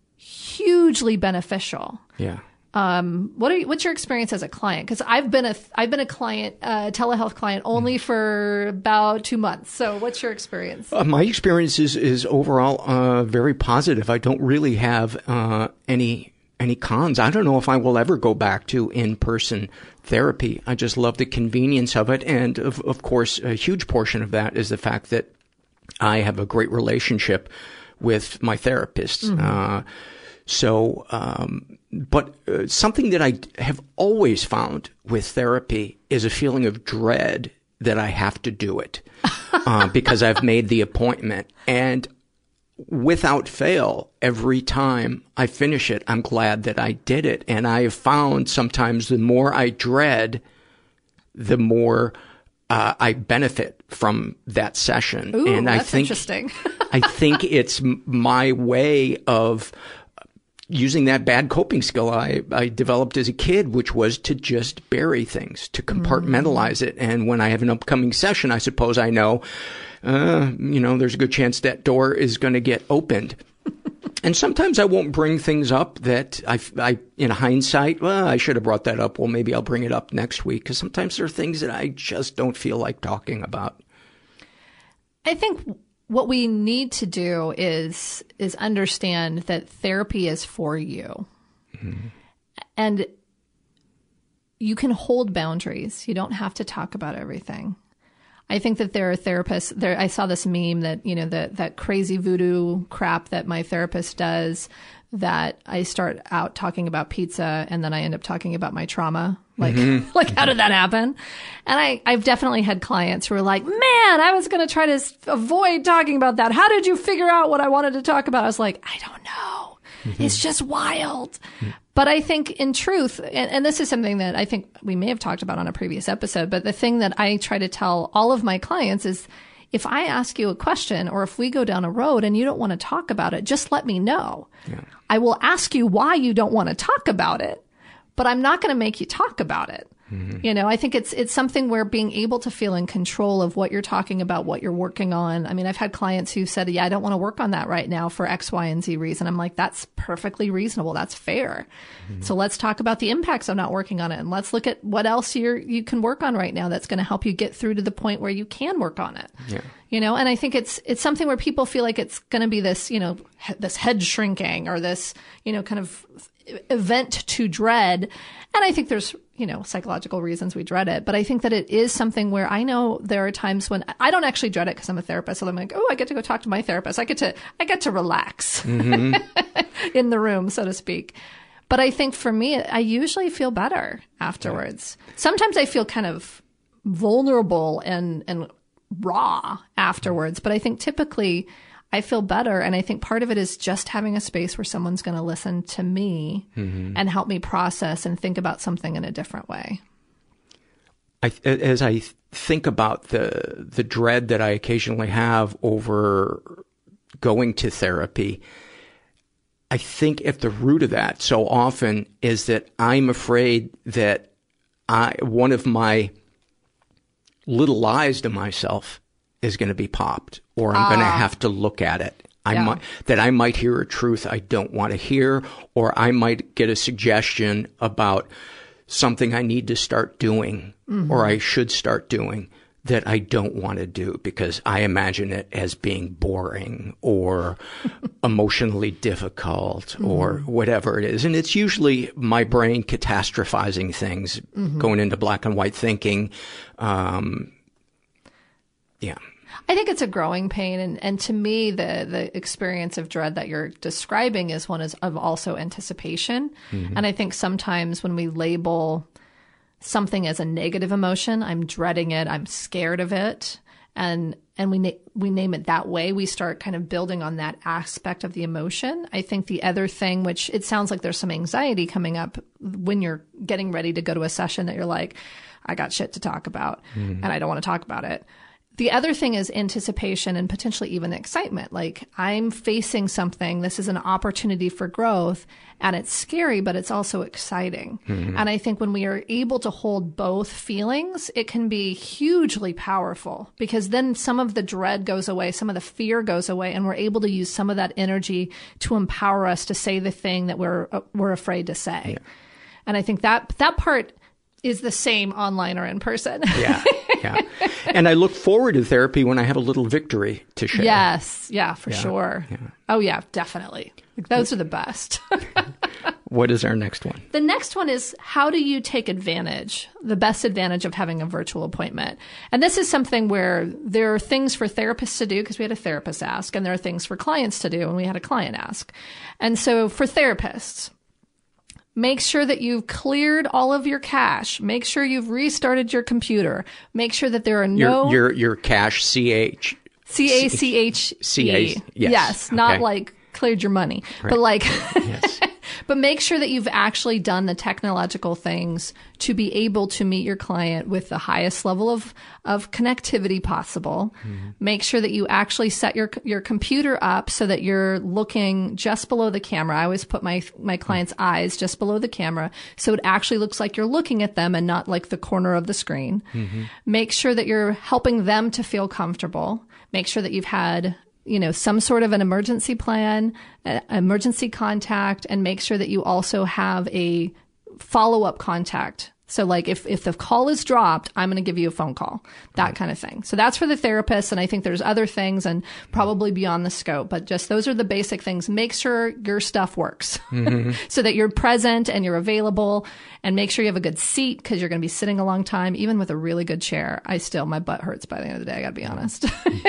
hugely beneficial. Yeah. Um, what are you, what's your experience as a client? Because I've been a I've been a client, uh, telehealth client only mm. for about two months. So what's your experience? Uh, my experience is is overall uh, very positive. I don't really have uh, any any cons. I don't know if I will ever go back to in person therapy. I just love the convenience of it, and of of course, a huge portion of that is the fact that I have a great relationship with my therapist. Mm-hmm. Uh, so, um, but uh, something that I have always found with therapy is a feeling of dread that I have to do it uh, because I've made the appointment. And without fail, every time I finish it, I'm glad that I did it. And I have found sometimes the more I dread, the more Uh, I benefit from that session. Ooh, and I that's think, interesting. I think it's m- my way of using that bad coping skill I, I developed as a kid, which was to just bury things, to compartmentalize mm. it. And when I have an upcoming session, I suppose I know, uh, you know, there's a good chance that door is going to get opened. And sometimes I won't bring things up that I, I, in hindsight, well, I should have brought that up. Well, maybe I'll bring it up next week. Because sometimes there are things that I just don't feel like talking about. I think what we need to do is, is understand that therapy is for you. Mm-hmm. And you can hold boundaries. You don't have to talk about everything. I think that there are therapists there. I saw this meme that, you know, that, that crazy voodoo crap that my therapist does, that I start out talking about pizza and then I end up talking about my trauma. Like, mm-hmm. like, how did that happen? And I, I've definitely had clients who are like, man, I was going to try to avoid talking about that. How did you figure out what I wanted to talk about? I was like, I don't know. Mm-hmm. It's just wild. Mm-hmm. But I think in truth, and, and this is something that I think we may have talked about on a previous episode, but the thing that I try to tell all of my clients is, if I ask you a question or if we go down a road and you don't want to talk about it, just let me know. Yeah. I will ask you why you don't want to talk about it, but I'm not going to make you talk about it. Mm-hmm. You know, I think it's it's something where being able to feel in control of what you're talking about, what you're working on. I mean, I've had clients who said, yeah, I don't want to work on that right now for X, Y, and Z reason. I'm like, that's perfectly reasonable. That's fair. Mm-hmm. So let's talk about the impacts of not working on it. And let's look at what else you're, you can work on right now that's going to help you get through to the point where you can work on it. Yeah. You know, and I think it's it's something where people feel like it's going to be this, you know, he- this head shrinking or this, you know, kind of event to dread. And I think there's, you know, psychological reasons we dread it. But I think that it is something where I know there are times when I don't actually dread it because I'm a therapist. So I'm like, oh, I get to go talk to my therapist. I get to I get to relax mm-hmm. in the room, so to speak. But I think for me, I usually feel better afterwards. Yeah. Sometimes I feel kind of vulnerable and and raw afterwards. But I think typically I feel better. And I think part of it is just having a space where someone's going to listen to me mm-hmm. and help me process and think about something in a different way. I, as I think about the the dread that I occasionally have over going to therapy, I think at the root of that so often is that I'm afraid that I one of my little lies to myself is going to be popped, or I'm uh, going to have to look at it. I yeah. might, that I might hear a truth I don't want to hear, or I might get a suggestion about something I need to start doing, mm-hmm. or I should start doing that I don't want to do because I imagine it as being boring or emotionally difficult mm-hmm. or whatever it is. And it's usually my brain catastrophizing things, mm-hmm. going into black and white thinking. Um, yeah. I think it's a growing pain. And, and to me, the, the experience of dread that you're describing is one is of also anticipation. Mm-hmm. And I think sometimes when we label something as a negative emotion, I'm dreading it, I'm scared of it, and and we na- we name it that way, we start kind of building on that aspect of the emotion. I think the other thing, which it sounds like there's some anxiety coming up when you're getting ready to go to a session that you're like, I got shit to talk about mm-hmm. and I don't want to talk about it. The other thing is anticipation and potentially even excitement. Like, I'm facing something. This is an opportunity for growth, and it's scary, but it's also exciting. Mm-hmm. And I think when we are able to hold both feelings, it can be hugely powerful, because then some of the dread goes away, some of the fear goes away, and we're able to use some of that energy to empower us to say the thing that we're uh, we're afraid to say. Yeah. And I think that that part is the same online or in person. Yeah. Yeah. And I look forward to therapy when I have a little victory to share. Yes. Yeah, for yeah. sure. Yeah. Oh, yeah, definitely. Those are the best. What is our next one? The next one is, how do you take advantage, the best advantage of having a virtual appointment? And this is something where there are things for therapists to do, because we had a therapist ask, and there are things for clients to do, and we had a client ask. And so for therapists, make sure that you've cleared all of your cache. Make sure you've restarted your computer. Make sure that there are no... Your, your, your cache, C H... C A C H E. C A, yes. Yes, not okay. like cleared your money, right. but like... yes. But make sure that you've actually done the technological things to be able to meet your client with the highest level of, of connectivity possible. Mm-hmm. Make sure that you actually set your your computer up so that you're looking just below the camera. I always put my my clients' mm-hmm. eyes just below the camera, so it actually looks like you're looking at them and not like the corner of the screen. Mm-hmm. Make sure that you're helping them to feel comfortable. Make sure that you've had, you know, some sort of an emergency plan, uh, emergency contact, and make sure that you also have a follow-up contact. So like if, if the call is dropped, I'm going to give you a phone call, that right. kind of thing. So that's for the therapist. And I think there's other things and probably beyond the scope, but just those are the basic things. Make sure your stuff works mm-hmm. so that you're present and you're available, and make sure you have a good seat, because you're going to be sitting a long time. Even with a really good chair, I still, my butt hurts by the end of the day. I got to be honest.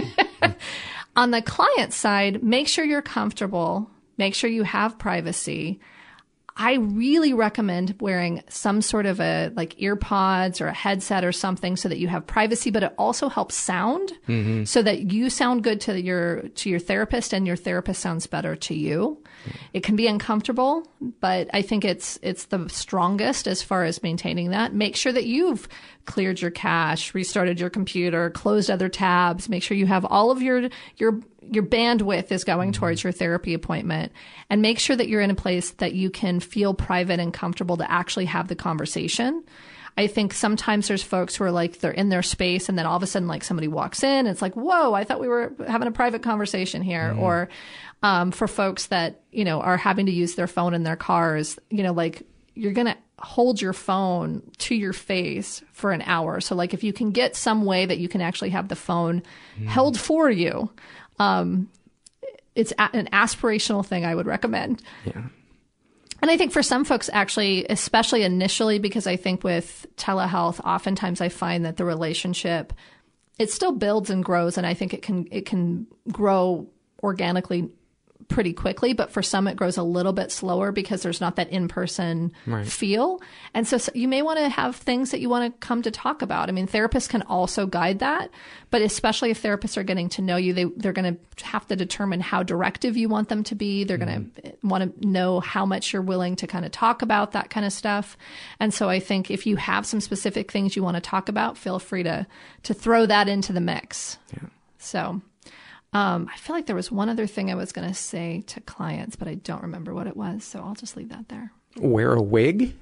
On the client side, make sure you're comfortable. Make sure you have privacy. I really recommend wearing some sort of a like ear pods or a headset or something so that you have privacy, but it also helps sound mm-hmm. so that you sound good to your to your therapist and your therapist sounds better to you. Mm-hmm. It can be uncomfortable, but I think it's it's the strongest as far as maintaining that. Make sure that you've cleared your cache, restarted your computer, closed other tabs. Make sure you have all of your your your bandwidth is going mm-hmm. towards your therapy appointment, and make sure that you're in a place that you can feel private and comfortable to actually have the conversation. I think sometimes there's folks who are like, they're in their space and then all of a sudden like somebody walks in and it's like, whoa, I thought we were having a private conversation here. Mm-hmm. Or, um, for folks that, you know, are having to use their phone in their cars, you know, like you're going to hold your phone to your face for an hour. So like if you can get some way that you can actually have the phone mm-hmm. held for you, um, it's a- an aspirational thing I would recommend. Yeah. And I think for some folks, actually, especially initially, because I think with telehealth, oftentimes I find that the relationship, it still builds and grows, and I think it can it can grow organically pretty quickly. But for some, it grows a little bit slower because there's not that in-person right. feel. And so, so you may want to have things that you want to come to talk about. I mean, therapists can also guide that, but especially if therapists are getting to know you, they, they're going to have to determine how directive you want them to be. They're mm-hmm. going to want to know how much you're willing to kind of talk about that kind of stuff. And so I think if you have some specific things you want to talk about, feel free to, to throw that into the mix. Yeah. So Um, I feel like there was one other thing I was going to say to clients, but I don't remember what it was. So I'll just leave that there. Wear a wig?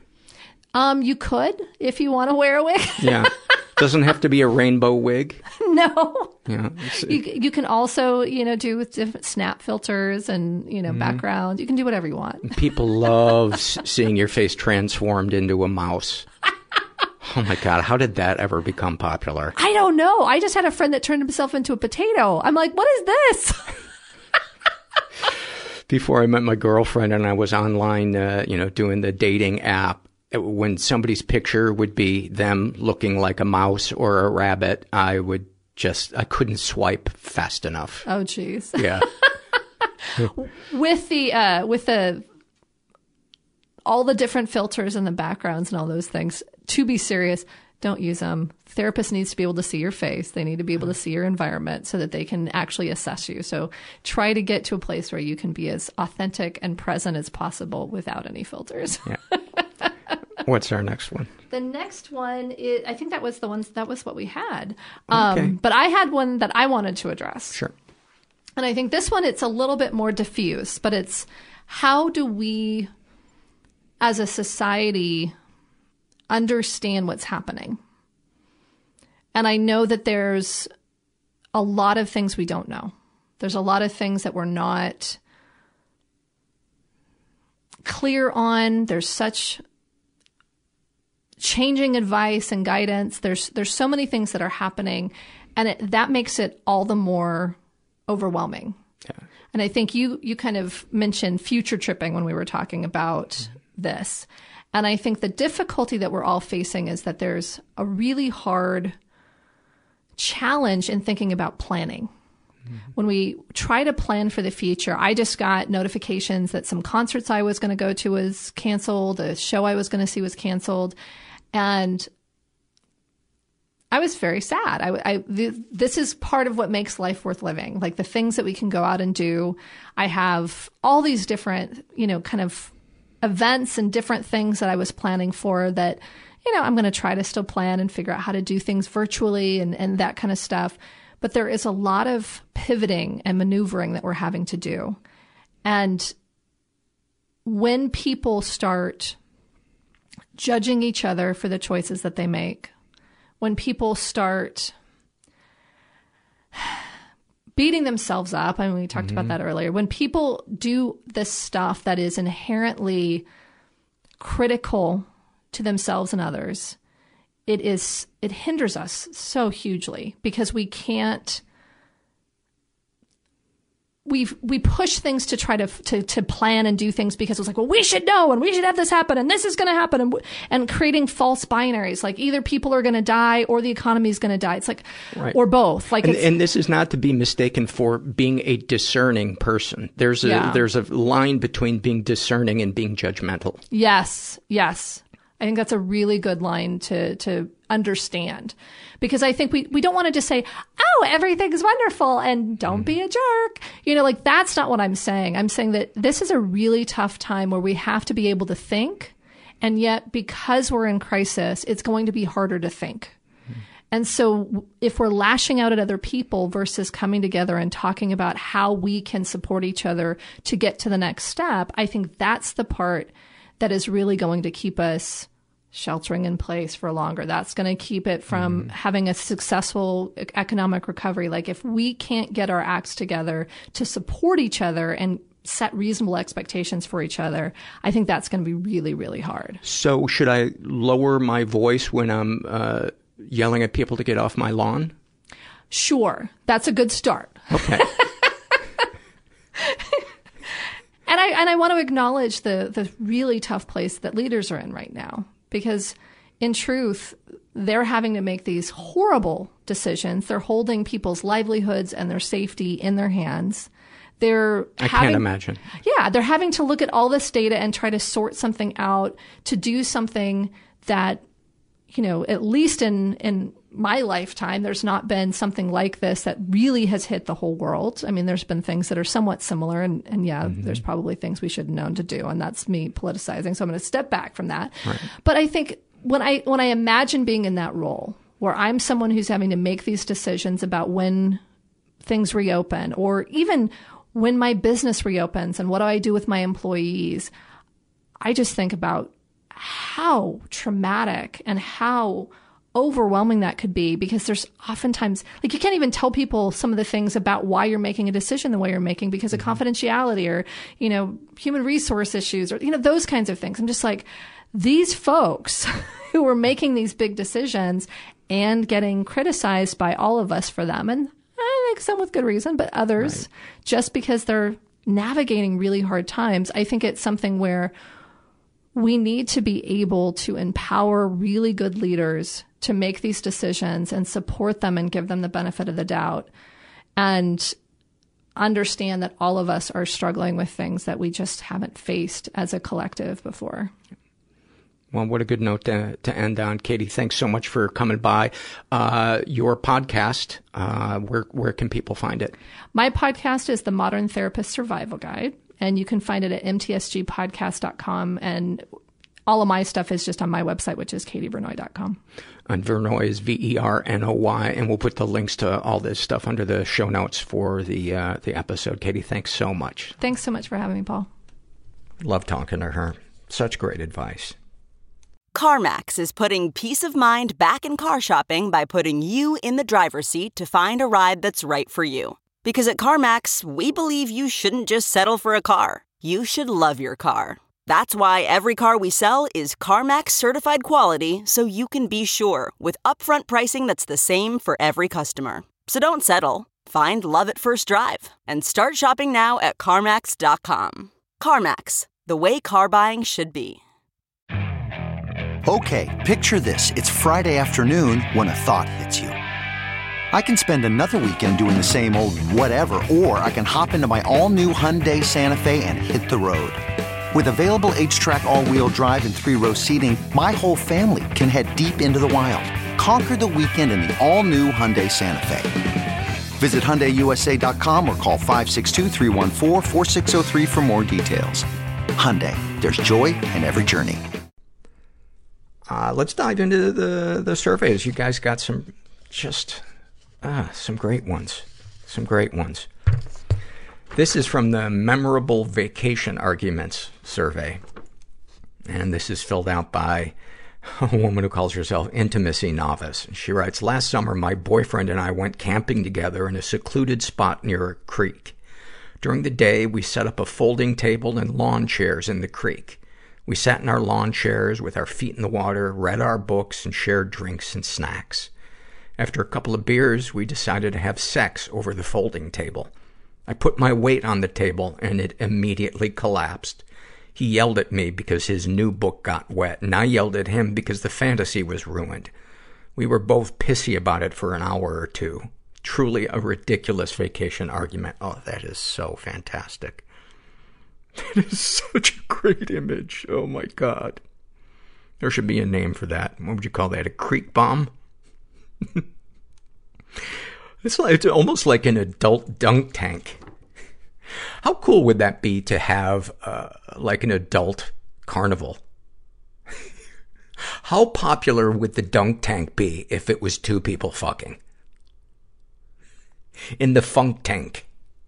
Um, you could, if you want to wear a wig. Yeah. Doesn't have to be a rainbow wig. No. Yeah. You, you can also, you know, do with different snap filters and, you know, mm-hmm. background. You can do whatever you want. People love seeing your face transformed into a mouse. Oh my God, how did that ever become popular? I don't know. I just had a friend that turned himself into a potato. I'm like, what is this? Before I met my girlfriend and I was online, uh, you know, doing the dating app, when somebody's picture would be them looking like a mouse or a rabbit, I would just, I couldn't swipe fast enough. Oh, geez. Yeah. with the, uh, with the, all the different filters and the backgrounds and all those things, to be serious, don't use them. Therapist needs to be able to see your face. They need to be able to see your environment so that they can actually assess you. So try to get to a place where you can be as authentic and present as possible without any filters. Yeah. What's our next one? The next one is, I think that was the ones, that was what we had. Um, okay. But I had one that I wanted to address. Sure. And I think this one, it's a little bit more diffuse, but it's how do we, as a society, understand what's happening? And I know that there's a lot of things we don't know. There's a lot of things that we're not clear on. There's such changing advice and guidance. There's there's so many things that are happening, and it, that makes it all the more overwhelming. Yeah. And I think you you kind of mentioned future tripping when we were talking about mm-hmm. this. And I think the difficulty that we're all facing is that there's a really hard challenge in thinking about planning. Mm-hmm. When we try to plan for the future, I just got notifications that some concerts I was going to go to was canceled, a show I was going to see was canceled. And I was very sad. I, I, th- this is part of what makes life worth living. Like the things that we can go out and do. I have all these different, you know, kind of events and different things that I was planning for that, you know, I'm going to try to still plan and figure out how to do things virtually and, and that kind of stuff. But there is a lot of pivoting and maneuvering that we're having to do. And when people start judging each other for the choices that they make, when people start beating themselves up, I mean, we talked mm-hmm. about that earlier, when people do this stuff that is inherently critical to themselves and others, it is, it hinders us so hugely because we can't, we we push things to try to, to to plan and do things because it's like, well, we should know and we should have this happen and this is going to happen, and and creating false binaries, like either people are going to die or the economy is going to die. It's like, right. or both. Like, and, it's, and this is not to be mistaken for being a discerning person. There's a yeah. there's a line between being discerning and being judgmental. Yes, yes. I think that's a really good line to to understand, because I think we, we don't want to just say, oh, everything's wonderful and don't mm. be a jerk. You know, like that's not what I'm saying. I'm saying that this is a really tough time where we have to be able to think. And yet, because we're in crisis, it's going to be harder to think. Mm. And so if we're lashing out at other people versus coming together and talking about how we can support each other to get to the next step, I think that's the part that is really going to keep us sheltering in place for longer. That's going to keep it from mm. having a successful economic recovery. Like if we can't get our acts together to support each other and set reasonable expectations for each other, I think that's going to be really, really hard. So should I lower my voice when I'm uh, yelling at people to get off my lawn? Sure. That's a good start. Okay. And I and I want to acknowledge the the really tough place that leaders are in right now, because in truth, they're having to make these horrible decisions. They're holding people's livelihoods and their safety in their hands. They're I having, can't imagine. Yeah, they're having to look at all this data and try to sort something out to do something that, you know, at least in in my lifetime, there's not been something like this that really has hit the whole world. I mean, there's been things that are somewhat similar, and, and yeah, mm-hmm. there's probably things we should have known to do, and that's me politicizing. So I'm going to step back from that. Right. But I think when I when I imagine being in that role, where I'm someone who's having to make these decisions about when things reopen, or even when my business reopens, and what do I do with my employees, I just think about how traumatic and how overwhelming that could be, because there's oftentimes, like, you can't even tell people some of the things about why you're making a decision the way you're making because of mm-hmm. confidentiality or, you know, human resource issues or, you know, those kinds of things. I'm just like, these folks who are making these big decisions and getting criticized by all of us for them, and I think some with good reason, but others right. just because they're navigating really hard times, I think it's something where we need to be able to empower really good leaders to make these decisions and support them and give them the benefit of the doubt, and understand that all of us are struggling with things that we just haven't faced as a collective before. Well, what a good note to, to end on. Katie, thanks so much for coming by. Uh, your podcast, uh, where, where can people find it? My podcast is the Modern Therapist Survival Guide, and you can find it at m t s g podcast dot com. And all of my stuff is just on my website, which is katie vernoy dot com. And Vernoy is V E R N O Y. And we'll put the links to all this stuff under the show notes for the, uh, the episode. Katie, thanks so much. Thanks so much for having me, Paul. Love talking to her. Such great advice. CarMax is putting peace of mind back in car shopping by putting you in the driver's seat to find a ride that's right for you. Because at CarMax, we believe you shouldn't just settle for a car. You should love your car. That's why every car we sell is CarMax certified quality, so you can be sure with upfront pricing that's the same for every customer. So don't settle. Find love at first drive and start shopping now at CarMax dot com. CarMax, the way car buying should be. Okay, picture this. It's Friday afternoon when a thought hits you. I can spend another weekend doing the same old whatever, or I can hop into my all-new Hyundai Santa Fe and hit the road. With available H-Track all-wheel drive and three-row seating, my whole family can head deep into the wild. Conquer the weekend in the all-new Hyundai Santa Fe. Visit Hyundai U S A dot com or call five six two, three one four, four six zero three for more details. Hyundai, there's joy in every journey. Uh, let's dive into the, the surveys. You guys got some, just, ah, some great ones. Some great ones. This is from the Memorable Vacation Arguments survey. And this is filled out by a woman who calls herself Intimacy Novice. She writes, last summer, my boyfriend and I went camping together in a secluded spot near a creek. During the day, we set up a folding table and lawn chairs in the creek. We sat in our lawn chairs with our feet in the water, read our books, and shared drinks and snacks. After a couple of beers, we decided to have sex over the folding table. I put my weight on the table and it immediately collapsed. He yelled at me because his new book got wet, and I yelled at him because the fantasy was ruined. We were both pissy about it for an hour or two. Truly a ridiculous vacation argument. Oh, that is so fantastic. That is such a great image. Oh my God. There should be a name for that. What would you call that? A creek bomb? It's like, it's almost like an adult dunk tank. How cool would that be to have, uh, like an adult carnival? How popular would the dunk tank be if it was two people fucking? In the funk tank.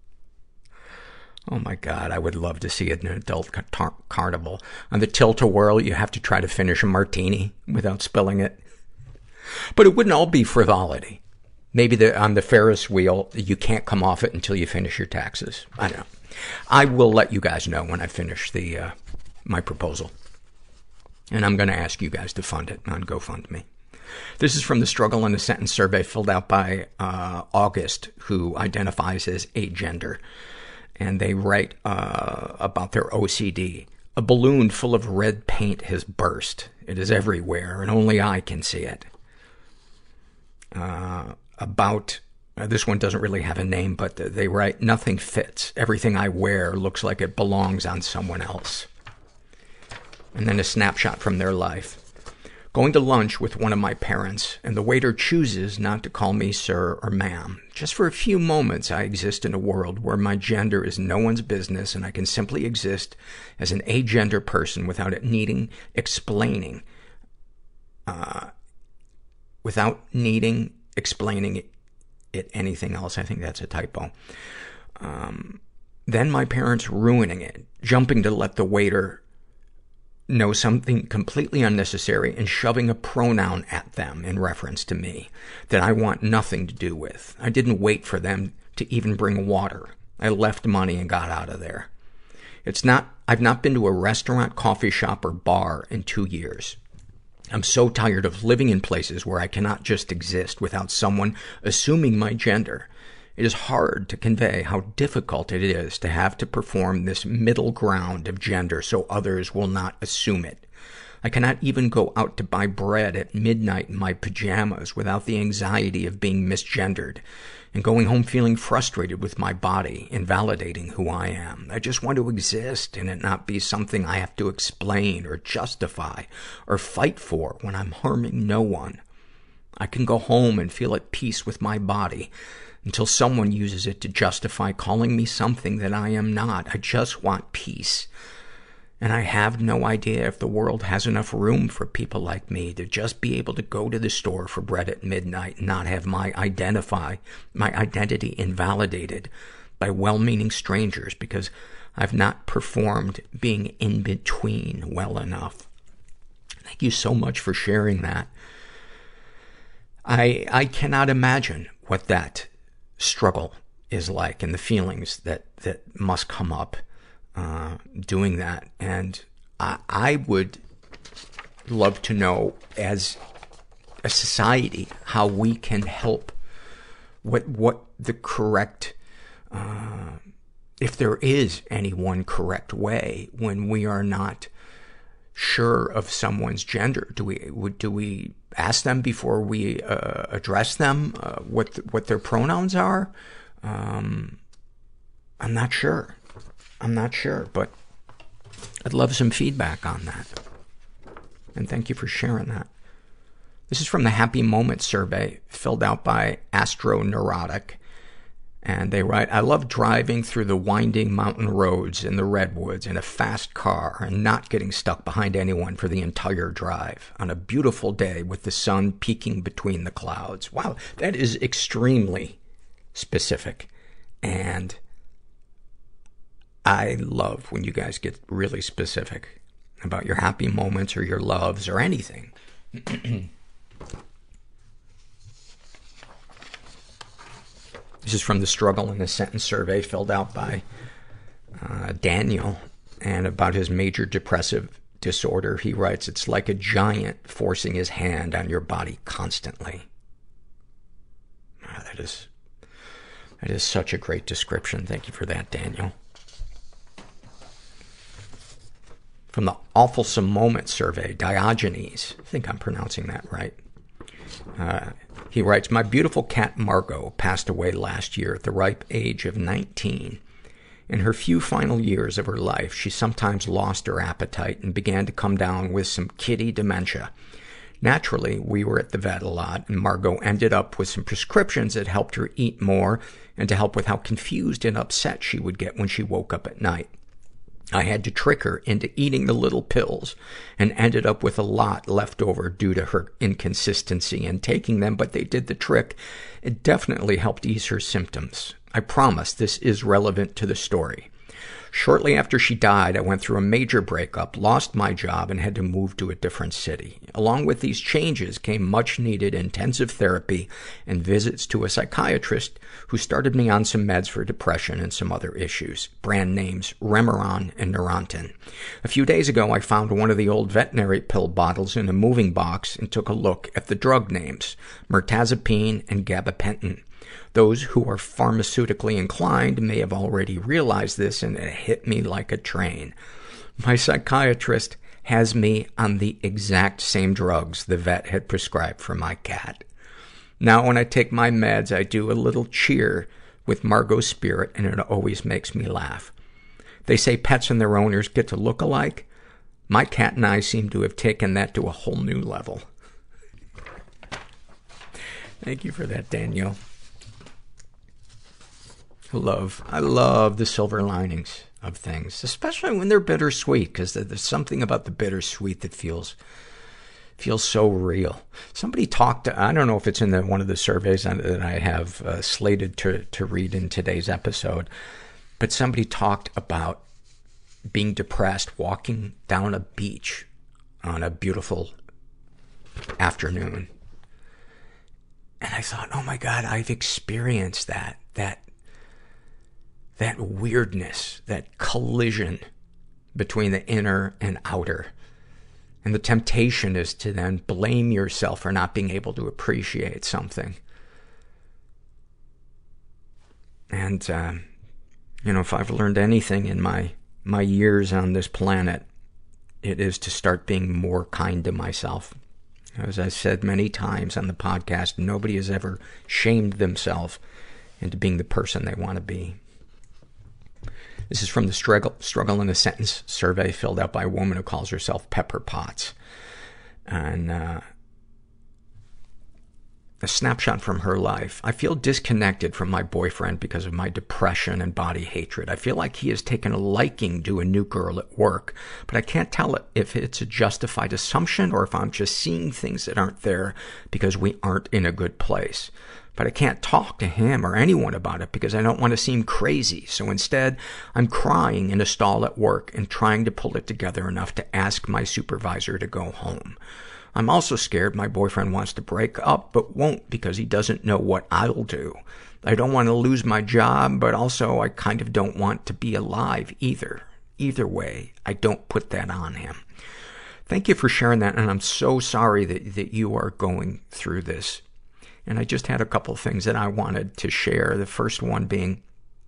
Oh my God, I would love to see an adult car- carnival. On the tilt-a-whirl, you have to try to finish a martini without spilling it. But it wouldn't all be frivolity. Maybe the, on the Ferris wheel, you can't come off it until you finish your taxes. I don't know. I will let you guys know when I finish the, uh, my proposal. And I'm gonna ask you guys to fund it on GoFundMe. This is from the Struggle in a Sentence survey filled out by, uh, August, who identifies as agender. And they write, uh, about their O C D. A balloon full of red paint has burst. It is everywhere, and only I can see it. Uh, about, uh, this one doesn't really have a name, but they write, nothing fits. Everything I wear looks like it belongs on someone else. And then a snapshot from their life. Going to lunch with one of my parents, and the waiter chooses not to call me sir or ma'am. Just for a few moments, I exist in a world where my gender is no one's business, and I can simply exist as an agender person without it needing explaining. Uh, without needing explaining it, it anything else. I think that's a typo. Um, then my parents ruining it, jumping to let the waiter know something completely unnecessary and shoving a pronoun at them in reference to me that I want nothing to do with. I didn't wait for them to even bring water. I left money and got out of there. It's not, I've not been to a restaurant, coffee shop, or bar in two years. I'm so tired of living in places where I cannot just exist without someone assuming my gender. It is hard to convey how difficult it is to have to perform this middle ground of gender so others will not assume it. I cannot even go out to buy bread at midnight in my pajamas without the anxiety of being misgendered and going home feeling frustrated with my body, invalidating who I am. I just want to exist and it not be something I have to explain or justify or fight for when I'm harming no one. I can go home and feel at peace with my body until someone uses it to justify calling me something that I am not. I just want peace. And I have no idea if the world has enough room for people like me to just be able to go to the store for bread at midnight and not have my identify, my identity invalidated by well-meaning strangers because I've not performed being in between well enough. Thank you so much for sharing that. I, I cannot imagine what that struggle is like and the feelings that, that must come up, uh, doing that. And I, I would love to know as a society how we can help, what, what the correct, uh, if there is any one correct way when we are not sure of someone's gender. Do we, do we ask them before we, uh, address them, uh, what, th- what their pronouns are? Um, I'm not sure. I'm not sure, but I'd love some feedback on that. And thank you for sharing that. This is from the Happy Moment survey filled out by Astroneurotic. And they write, I love driving through the winding mountain roads in the redwoods in a fast car and not getting stuck behind anyone for the entire drive on a beautiful day with the sun peeking between the clouds. Wow, that is extremely specific. And I love when you guys get really specific about your happy moments or your loves or anything. This is from the Struggle in a Sentence survey filled out by uh, Daniel. And about his major depressive disorder, he writes, it's like a giant forcing his hand on your body constantly. Oh, that is, That is such a great description. Thank you for that, Daniel. From the Awfulsome Moment survey, Diogenes. I think I'm pronouncing that right. Uh, he writes, my beautiful cat Margot passed away last year at the ripe age of nineteen. In her few final years of her life, she sometimes lost her appetite and began to come down with some kitty dementia. Naturally, we were at the vet a lot, and Margot ended up with some prescriptions that helped her eat more and to help with how confused and upset she would get when she woke up at night. I had to trick her into eating the little pills and ended up with a lot left over due to her inconsistency in taking them, but they did the trick. It definitely helped ease her symptoms. I promise this is relevant to the story. Shortly after she died, I went through a major breakup, lost my job, and had to move to a different city. Along with these changes came much-needed intensive therapy and visits to a psychiatrist who started me on some meds for depression and some other issues. Brand names Remeron and Neurontin. A few days ago, I found one of the old veterinary pill bottles in a moving box and took a look at the drug names, mirtazapine and gabapentin. Those who are pharmaceutically inclined may have already realized this, and it hit me like a train. My psychiatrist has me on the exact same drugs the vet had prescribed for my cat. Now when I take my meds, I do a little cheer with Margot's spirit, and it always makes me laugh. They say pets and their owners get to look alike. My cat and I seem to have taken that to a whole new level. Thank you for that, Daniel. I love, I love the silver linings of things, especially when they're bittersweet, because there's something about the bittersweet that feels, feels so real. Somebody talked, to, I don't know if it's in the, one of the surveys that I have uh, slated to, to read in today's episode, but somebody talked about being depressed, walking down a beach on a beautiful afternoon. And I thought, oh my God, I've experienced that, that, that weirdness, that collision between the inner and outer. And the temptation is to then blame yourself for not being able to appreciate something. And, uh, you know, if I've learned anything in my, my years on this planet, it is to start being more kind to myself. As I said many times on the podcast, nobody has ever shamed themselves into being the person they want to be. This is from the Struggle, Struggle in a Sentence survey filled out by a woman who calls herself Pepper Potts. And, uh, a snapshot from her life. I feel disconnected from my boyfriend because of my depression and body hatred. I feel like he has taken a liking to a new girl at work, but I can't tell if it's a justified assumption or if I'm just seeing things that aren't there because we aren't in a good place. But I can't talk to him or anyone about it because I don't want to seem crazy. So instead, I'm crying in a stall at work and trying to pull it together enough to ask my supervisor to go home. I'm also scared my boyfriend wants to break up, but won't because he doesn't know what I'll do. I don't want to lose my job, but also I kind of don't want to be alive either. Either way, I don't put that on him. Thank you for sharing that, and I'm so sorry that, that you are going through this. And I just had a couple of things that I wanted to share. The first one being,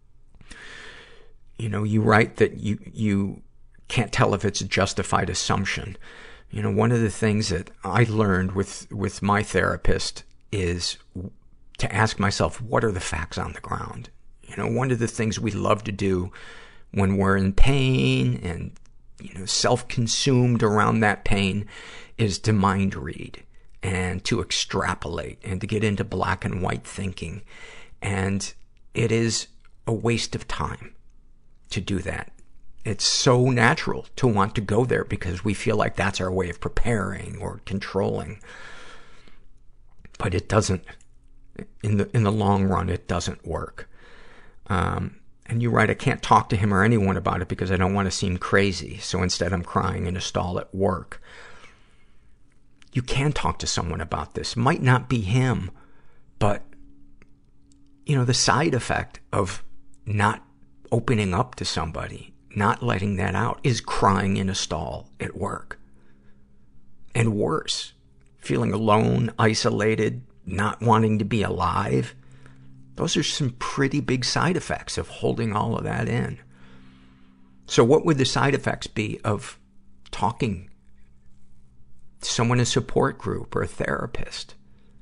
you know, you write that you, you can't tell if it's a justified assumption. You know, one of the things that I learned with, with my therapist is to ask myself, what are the facts on the ground? You know, one of the things we love to do when we're in pain and, you know, self-consumed around that pain is to mind read and to extrapolate and to get into black and white thinking. And it is a waste of time to do that. It's so natural to want to go there because we feel like that's our way of preparing or controlling. But it doesn't, in the, in the long run, it doesn't work. Um, and you write, I can't talk to him or anyone about it because I don't want to seem crazy. So instead I'm crying in a stall at work. You can talk to someone about this. Might not be him, but, you know, the side effect of not opening up to somebody, not letting that out, is crying in a stall at work. And worse, feeling alone, isolated, not wanting to be alive. Those are some pretty big side effects of holding all of that in. So what would the side effects be of talking to someone in a support group or a therapist?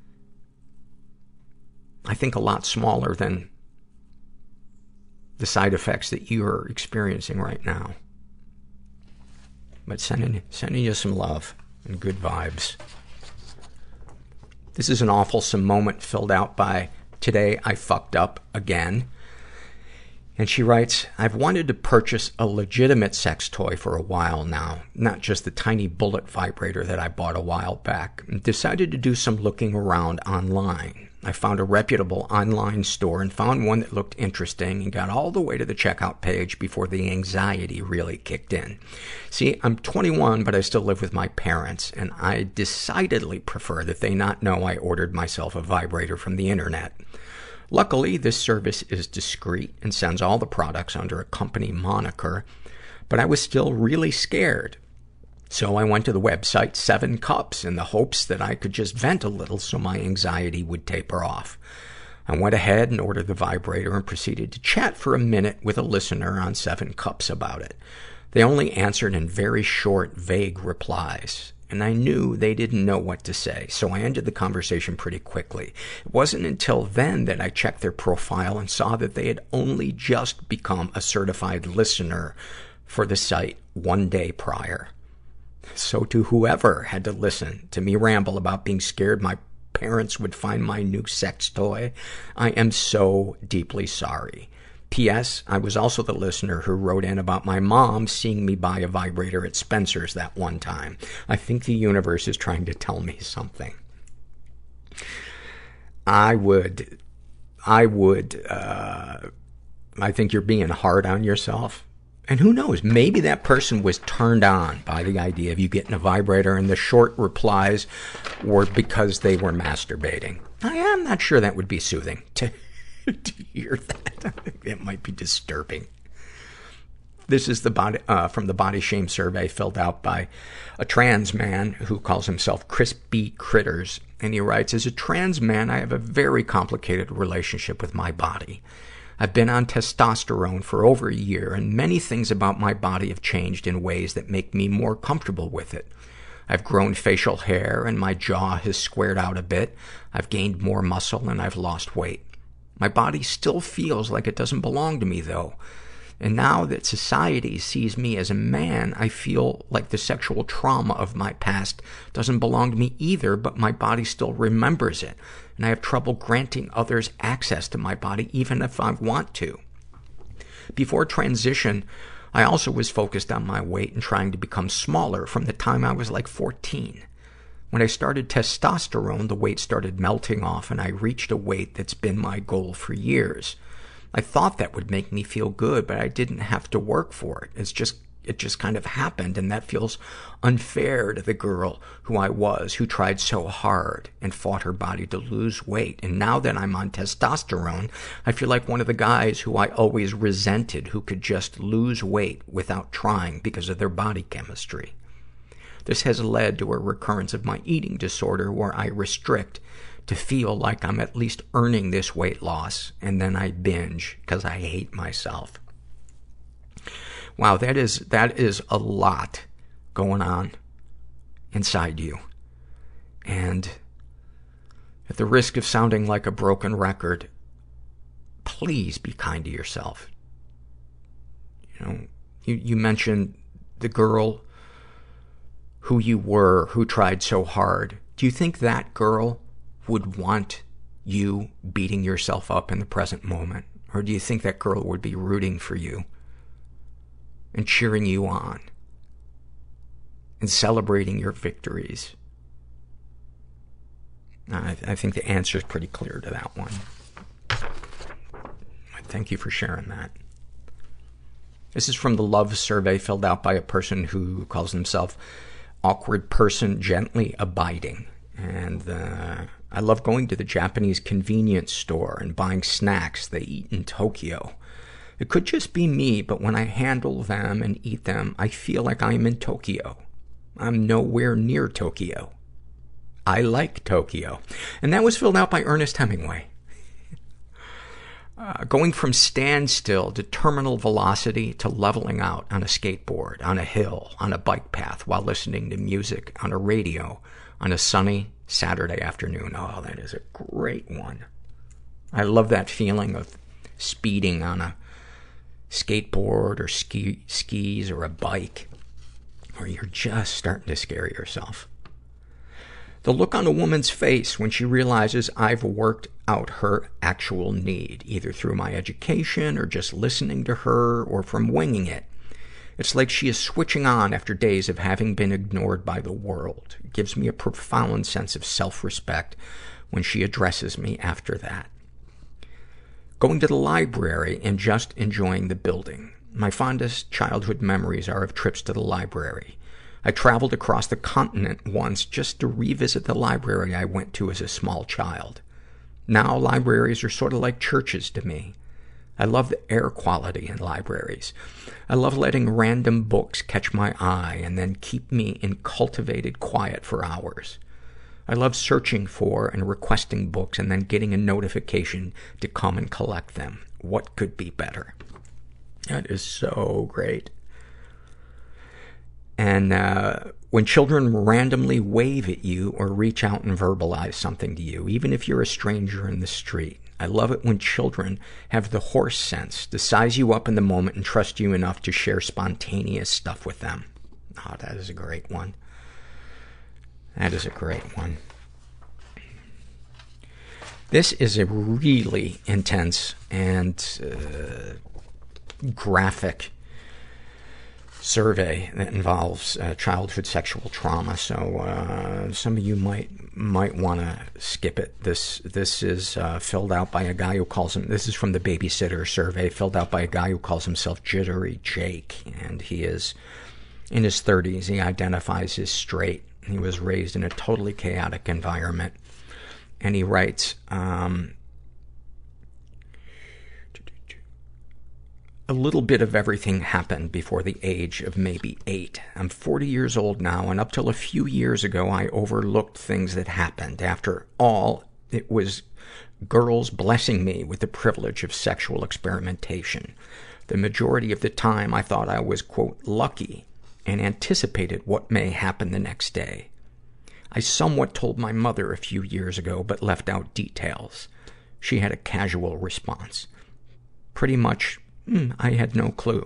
I think a lot smaller than the side effects that you're experiencing right now. But sending, sending you some love and good vibes. This is an awfulsome moment filled out by Today I Fucked Up Again. And she writes, I've wanted to purchase a legitimate sex toy for a while now, not just the tiny bullet vibrator that I bought a while back, and decided to do some looking around online. I found a reputable online store and found one that looked interesting and got all the way to the checkout page before the anxiety really kicked in. See, I'm twenty-one, but I still live with my parents, and I decidedly prefer that they not know I ordered myself a vibrator from the internet. Luckily, this service is discreet and sends all the products under a company moniker, but I was still really scared. So I went to the website Seven Cups in the hopes that I could just vent a little so my anxiety would taper off. I went ahead and ordered the vibrator and proceeded to chat for a minute with a listener on Seven Cups about it. They only answered in very short, vague replies, and I knew they didn't know what to say, so I ended the conversation pretty quickly. It wasn't until then that I checked their profile and saw that they had only just become a certified listener for the site one day prior. So to whoever had to listen to me ramble about being scared my parents would find my new sex toy, I am so deeply sorry. P S. I was also the listener who wrote in about my mom seeing me buy a vibrator at Spencer's that one time. I think the universe is trying to tell me something. I would, I would, uh, I think you're being hard on yourself. And who knows, maybe that person was turned on by the idea of you getting a vibrator, and the short replies were because they were masturbating. I am not sure that would be soothing to, to hear that. I think that might be disturbing. This is the body, uh, from the body shame survey filled out by a trans man who calls himself Crispy Critters. And he writes, as a trans man, I have a very complicated relationship with my body. I've been on testosterone for over a year, and many things about my body have changed in ways that make me more comfortable with it. I've grown facial hair, and my jaw has squared out a bit. I've gained more muscle, and I've lost weight. My body still feels like it doesn't belong to me, though. And now that society sees me as a man, I feel like the sexual trauma of my past doesn't belong to me either, but my body still remembers it. And I have trouble granting others access to my body, even if I want to. Before transition, I also was focused on my weight and trying to become smaller from the time I was like fourteen. When I started testosterone, the weight started melting off, and I reached a weight that's been my goal for years. I thought that would make me feel good, but I didn't have to work for it. It's just, it just kind of happened, and that feels unfair to the girl who I was, who tried so hard and fought her body to lose weight. And now that I'm on testosterone, I feel like one of the guys who I always resented, who could just lose weight without trying because of their body chemistry. This has led to a recurrence of my eating disorder where I restrict to feel like I'm at least earning this weight loss, and then I binge because I hate myself. Wow, that is, that is a lot going on inside you. And at the risk of sounding like a broken record, please be kind to yourself. You know, you, you mentioned the girl who you were, who tried so hard. Do you think that girl would want you beating yourself up in the present moment? Or do you think that girl would be rooting for you and cheering you on and celebrating your victories? I, I think the answer is pretty clear to that one. Thank you for sharing that. This is from the love survey filled out by a person who calls himself Awkward Person Gently Abiding. And uh, I love going to the Japanese convenience store and buying snacks they eat in Tokyo. It could just be me, but when I handle them and eat them, I feel like I'm in Tokyo. I'm nowhere near Tokyo. I like Tokyo. And that was filled out by Ernest Hemingway. Uh, going from standstill to terminal velocity to leveling out on a skateboard, on a hill, on a bike path, while listening to music on a radio on a sunny Saturday afternoon. Oh, that is a great one. I love that feeling of speeding on a skateboard or ski, skis or a bike, where you're just starting to scare yourself. The look on a woman's face when she realizes I've worked out her actual need, either through my education or just listening to her or from winging it. It's like she is switching on after days of having been ignored by the world. It gives me a profound sense of self-respect when she addresses me after that. Going to the library and just enjoying the building. My fondest childhood memories are of trips to the library. I traveled across the continent once just to revisit the library I went to as a small child. Now libraries are sort of like churches to me. I love the air quality in libraries. I love letting random books catch my eye and then keep me in cultivated quiet for hours. I love searching for and requesting books and then getting a notification to come and collect them. What could be better? That is so great. And uh, when children randomly wave at you or reach out and verbalize something to you, even if you're a stranger in the street. I love it when children have the horse sense to size you up in the moment and trust you enough to share spontaneous stuff with them. Oh, that is a great one. That is a great one. This is a really intense and uh, graphic survey that involves uh, childhood sexual trauma. So uh, some of you might might want to skip it. This this is uh, filled out by a guy who calls him. This is from the babysitter survey, filled out by a guy who calls himself Jittery Jake, and he is in his thirties. He identifies as straight. He was raised in a totally chaotic environment, and he writes. Um, A little bit of everything happened before the age of maybe eight. I'm forty years old now, and up till a few years ago, I overlooked things that happened. After all, it was girls blessing me with the privilege of sexual experimentation. The majority of the time, I thought I was, quote, lucky, and anticipated what may happen the next day. I somewhat told my mother a few years ago, but left out details. She had a casual response. Pretty much, Mm, I had no clue.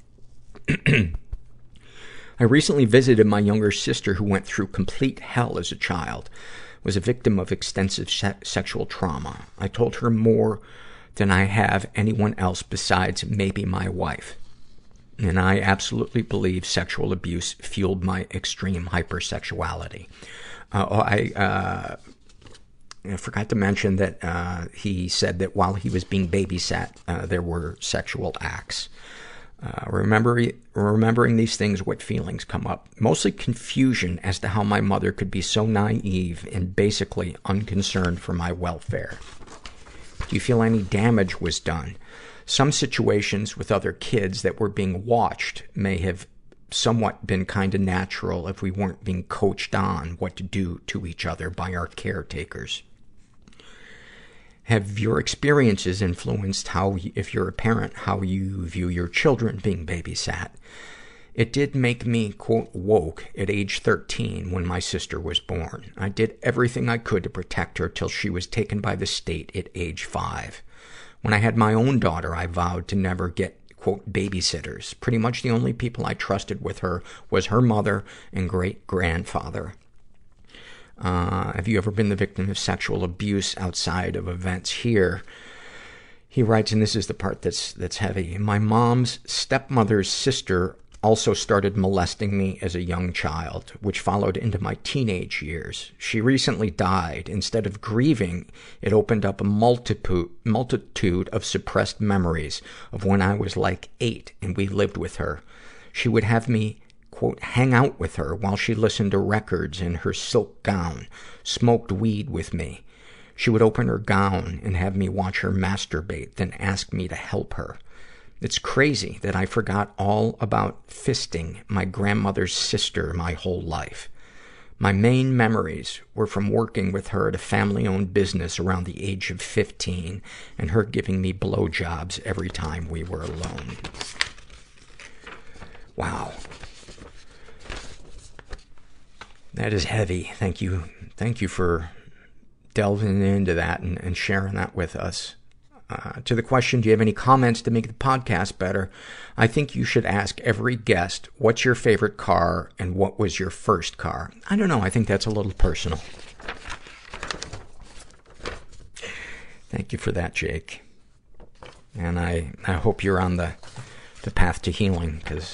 I recently visited my younger sister who went through complete hell as a child, was a victim of extensive se- sexual trauma. I told her more than I have anyone else besides maybe my wife. And I absolutely believe sexual abuse fueled my extreme hypersexuality. Uh, I, uh, I forgot to mention that uh, he said that while he was being babysat, uh, there were sexual acts. Uh, remember, remembering these things, what feelings come up? Mostly confusion as to how my mother could be so naive and basically unconcerned for my welfare. Do you feel any damage was done? Some situations with other kids that were being watched may have somewhat been kind of natural if we weren't being coached on what to do to each other by our caretakers. Have your experiences influenced how, if you're a parent, how you view your children being babysat? It did make me, quote, woke at age thirteen when my sister was born. I did everything I could to protect her till she was taken by the state at age five. When I had my own daughter, I vowed to never get, quote, babysitters. Pretty much the only people I trusted with her was her mother and great-grandfather. Uh, have you ever been the victim of sexual abuse outside of events here? He writes, and this is the part that's, that's heavy. My mom's stepmother's sister also started molesting me as a young child, which followed into my teenage years. She recently died. Instead of grieving, it opened up a multitude, multitude of suppressed memories of when I was like eight and we lived with her. She would have me, quote, hang out with her while she listened to records in her silk gown, smoked weed with me. She would open her gown and have me watch her masturbate, then ask me to help her. It's crazy that I forgot all about fisting my grandmother's sister my whole life. My main memories were from working with her at a family-owned business around the age of fifteen, and her giving me blowjobs every time we were alone. Wow. That is heavy. Thank you. Thank you for delving into that and, and sharing that with us. Uh, to the question, do you have any comments to make the podcast better? I think you should ask every guest, what's your favorite car and what was your first car? I don't know. I think that's a little personal. Thank you for that, Jake. And I, I hope you're on the, the path to healing, because,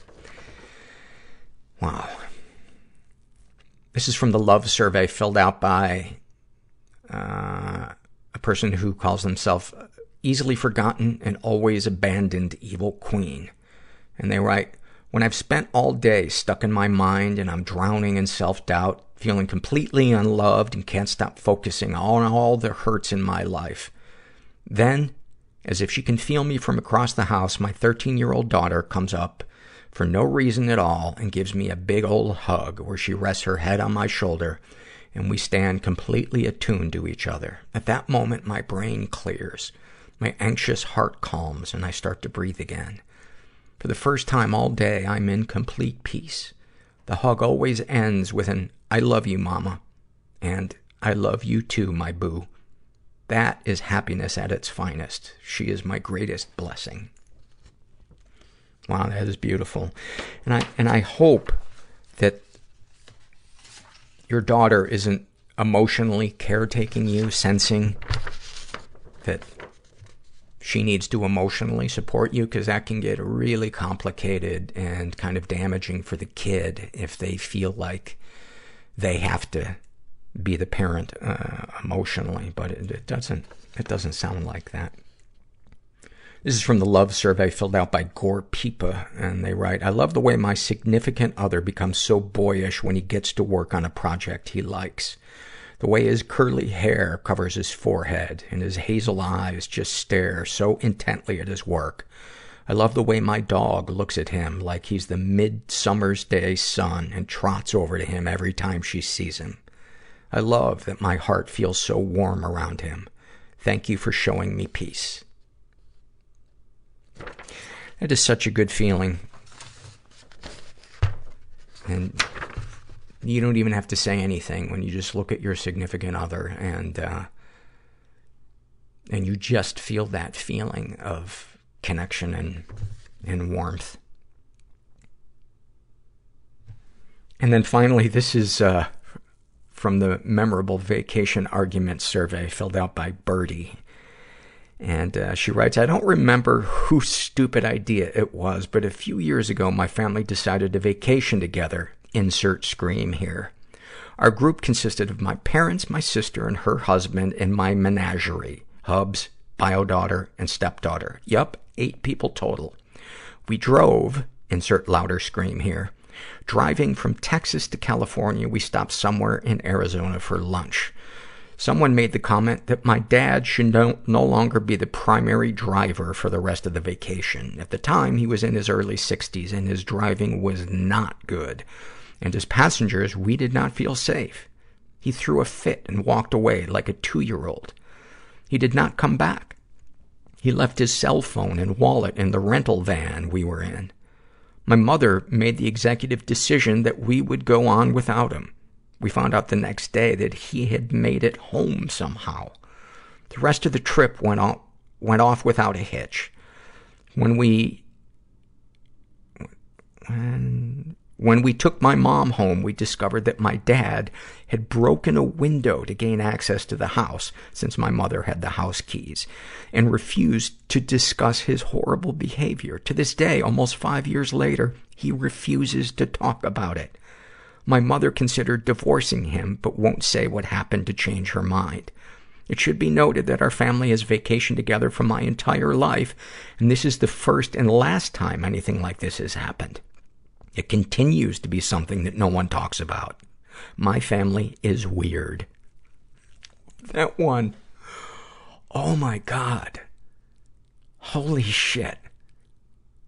wow. This is from the Love Survey filled out by uh, a person who calls themselves easily forgotten and always abandoned evil queen. And they write, when I've spent all day stuck in my mind and I'm drowning in self-doubt, feeling completely unloved and can't stop focusing on all the hurts in my life. Then, as if she can feel me from across the house, my thirteen-year-old daughter comes up for no reason at all and gives me a big old hug where she rests her head on my shoulder and we stand completely attuned to each other. At that moment, my brain clears. My anxious heart calms and I start to breathe again. For the first time all day, I'm in complete peace. The hug always ends with an, I love you, mama. And I love you too, my boo. That is happiness at its finest. She is my greatest blessing. Wow, that is beautiful. And I, and I hope that your daughter isn't emotionally caretaking you, sensing that she needs to emotionally support you, because that can get really complicated and kind of damaging for the kid if they feel like they have to be the parent uh, emotionally. But it, it doesn't, it doesn't sound like that. This is from the Love Survey filled out by Gore Pipa, and they write, I love the way my significant other becomes so boyish when he gets to work on a project he likes. The way his curly hair covers his forehead and his hazel eyes just stare so intently at his work. I love the way my dog looks at him like he's the midsummer's day sun and trots over to him every time she sees him. I love that my heart feels so warm around him. Thank you for showing me peace. That is such a good feeling. And you don't even have to say anything when you just look at your significant other and, uh, and you just feel that feeling of connection and, and warmth. And then finally, this is, uh, from the Memorable Vacation Argument Survey filled out by Birdie. And uh, she writes, I don't remember whose stupid idea it was, but a few years ago, my family decided to vacation together. Insert scream here. Our group consisted of my parents, my sister, and her husband, and my menagerie. Hubs, bio-daughter, and stepdaughter. Yup, eight people total. We drove, insert louder scream here. Driving from Texas to California, we stopped somewhere in Arizona for lunch. Someone made the comment that my dad should no, no longer be the primary driver for the rest of the vacation. At the time, he was in his early sixties and his driving was not good. And as passengers, we did not feel safe. He threw a fit and walked away like a two-year-old. He did not come back. He left his cell phone and wallet in the rental van we were in. My mother made the executive decision that we would go on without him. We found out the next day that he had made it home somehow. The rest of the trip went off, went off without a hitch. When we, when, when we took my mom home, we discovered that my dad had broken a window to gain access to the house, since my mother had the house keys, and refused to discuss his horrible behavior. To this day, almost five years later, he refuses to talk about it. My mother considered divorcing him, but won't say what happened to change her mind. It should be noted that our family has vacationed together for my entire life, and this is the first and last time anything like this has happened. It continues to be something that no one talks about. My family is weird. That one. Oh my God. Holy shit.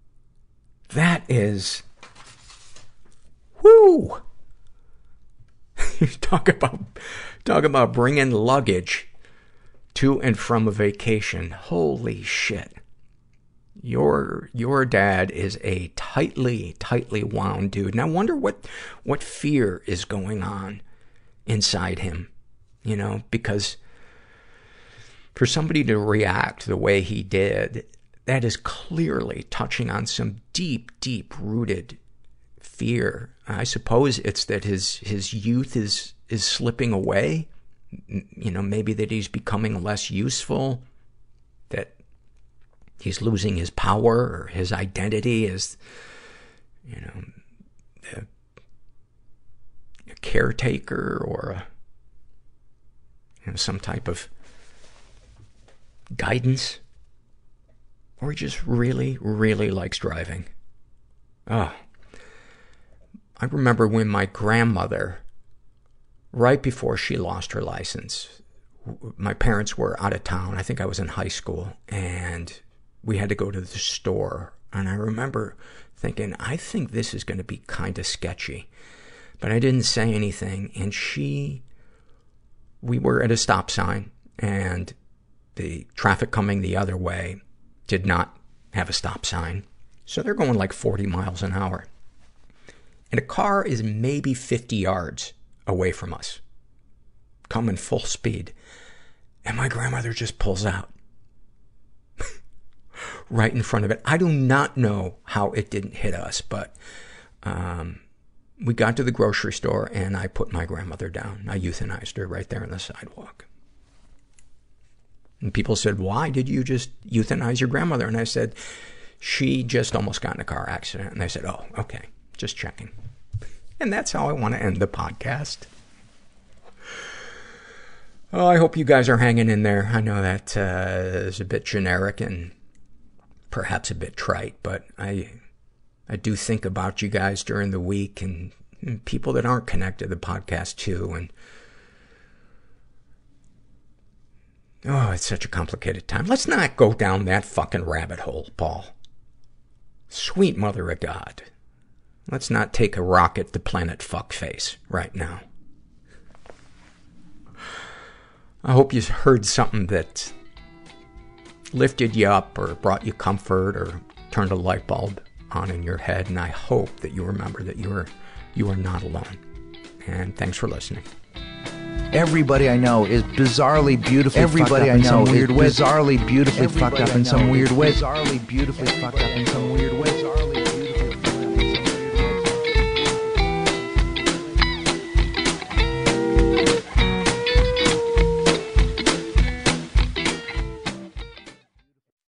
That is... Woo! talk about, talk about bringing luggage to and from a vacation. Holy shit. Your, your dad is a tightly, tightly wound dude. And I wonder what, what fear is going on inside him, you know, because for somebody to react the way he did, that is clearly touching on some deep, deep rooted fear. I suppose it's that his, his youth is, is slipping away. You know, maybe that he's becoming less useful, that he's losing his power or his identity as, you know, a, a caretaker or a, you know, some type of guidance. Or he just really, really likes driving. Oh. I remember when my grandmother, right before she lost her license, my parents were out of town. I think I was in high school, and we had to go to the store. And I remember thinking, I think this is going to be kind of sketchy. But I didn't say anything. And she, we were at a stop sign, and the traffic coming the other way did not have a stop sign. So they're going like forty miles an hour. And a car is maybe fifty yards away from us, coming full speed. And my grandmother just pulls out right in front of it. I do not know how it didn't hit us, but um, we got to the grocery store, and I put my grandmother down. I euthanized her right there on the sidewalk. And people said, why did you just euthanize your grandmother? And I said, she just almost got in a car accident. And they said, oh, okay, just checking. And that's how I want to end the podcast. Oh, I hope you guys are hanging in there. I know that uh, is a bit generic and perhaps a bit trite, but I I do think about you guys during the week, and, and people that aren't connected to the podcast too. And oh, it's such a complicated time. Let's not go down that fucking rabbit hole, Paul. Sweet mother of God. Let's not take a rocket to planet fuckface right now. I hope you heard something that lifted you up or brought you comfort or turned a light bulb on in your head. And I hope that you remember that you are, you are not alone. And thanks for listening. Everybody I know is bizarrely beautifully Everybody fucked up I in know some is weird way. bizarrely beautifully Everybody fucked up I in some know weird is way. Bizarrely beautifully fucked up in some weird way. Bizarrely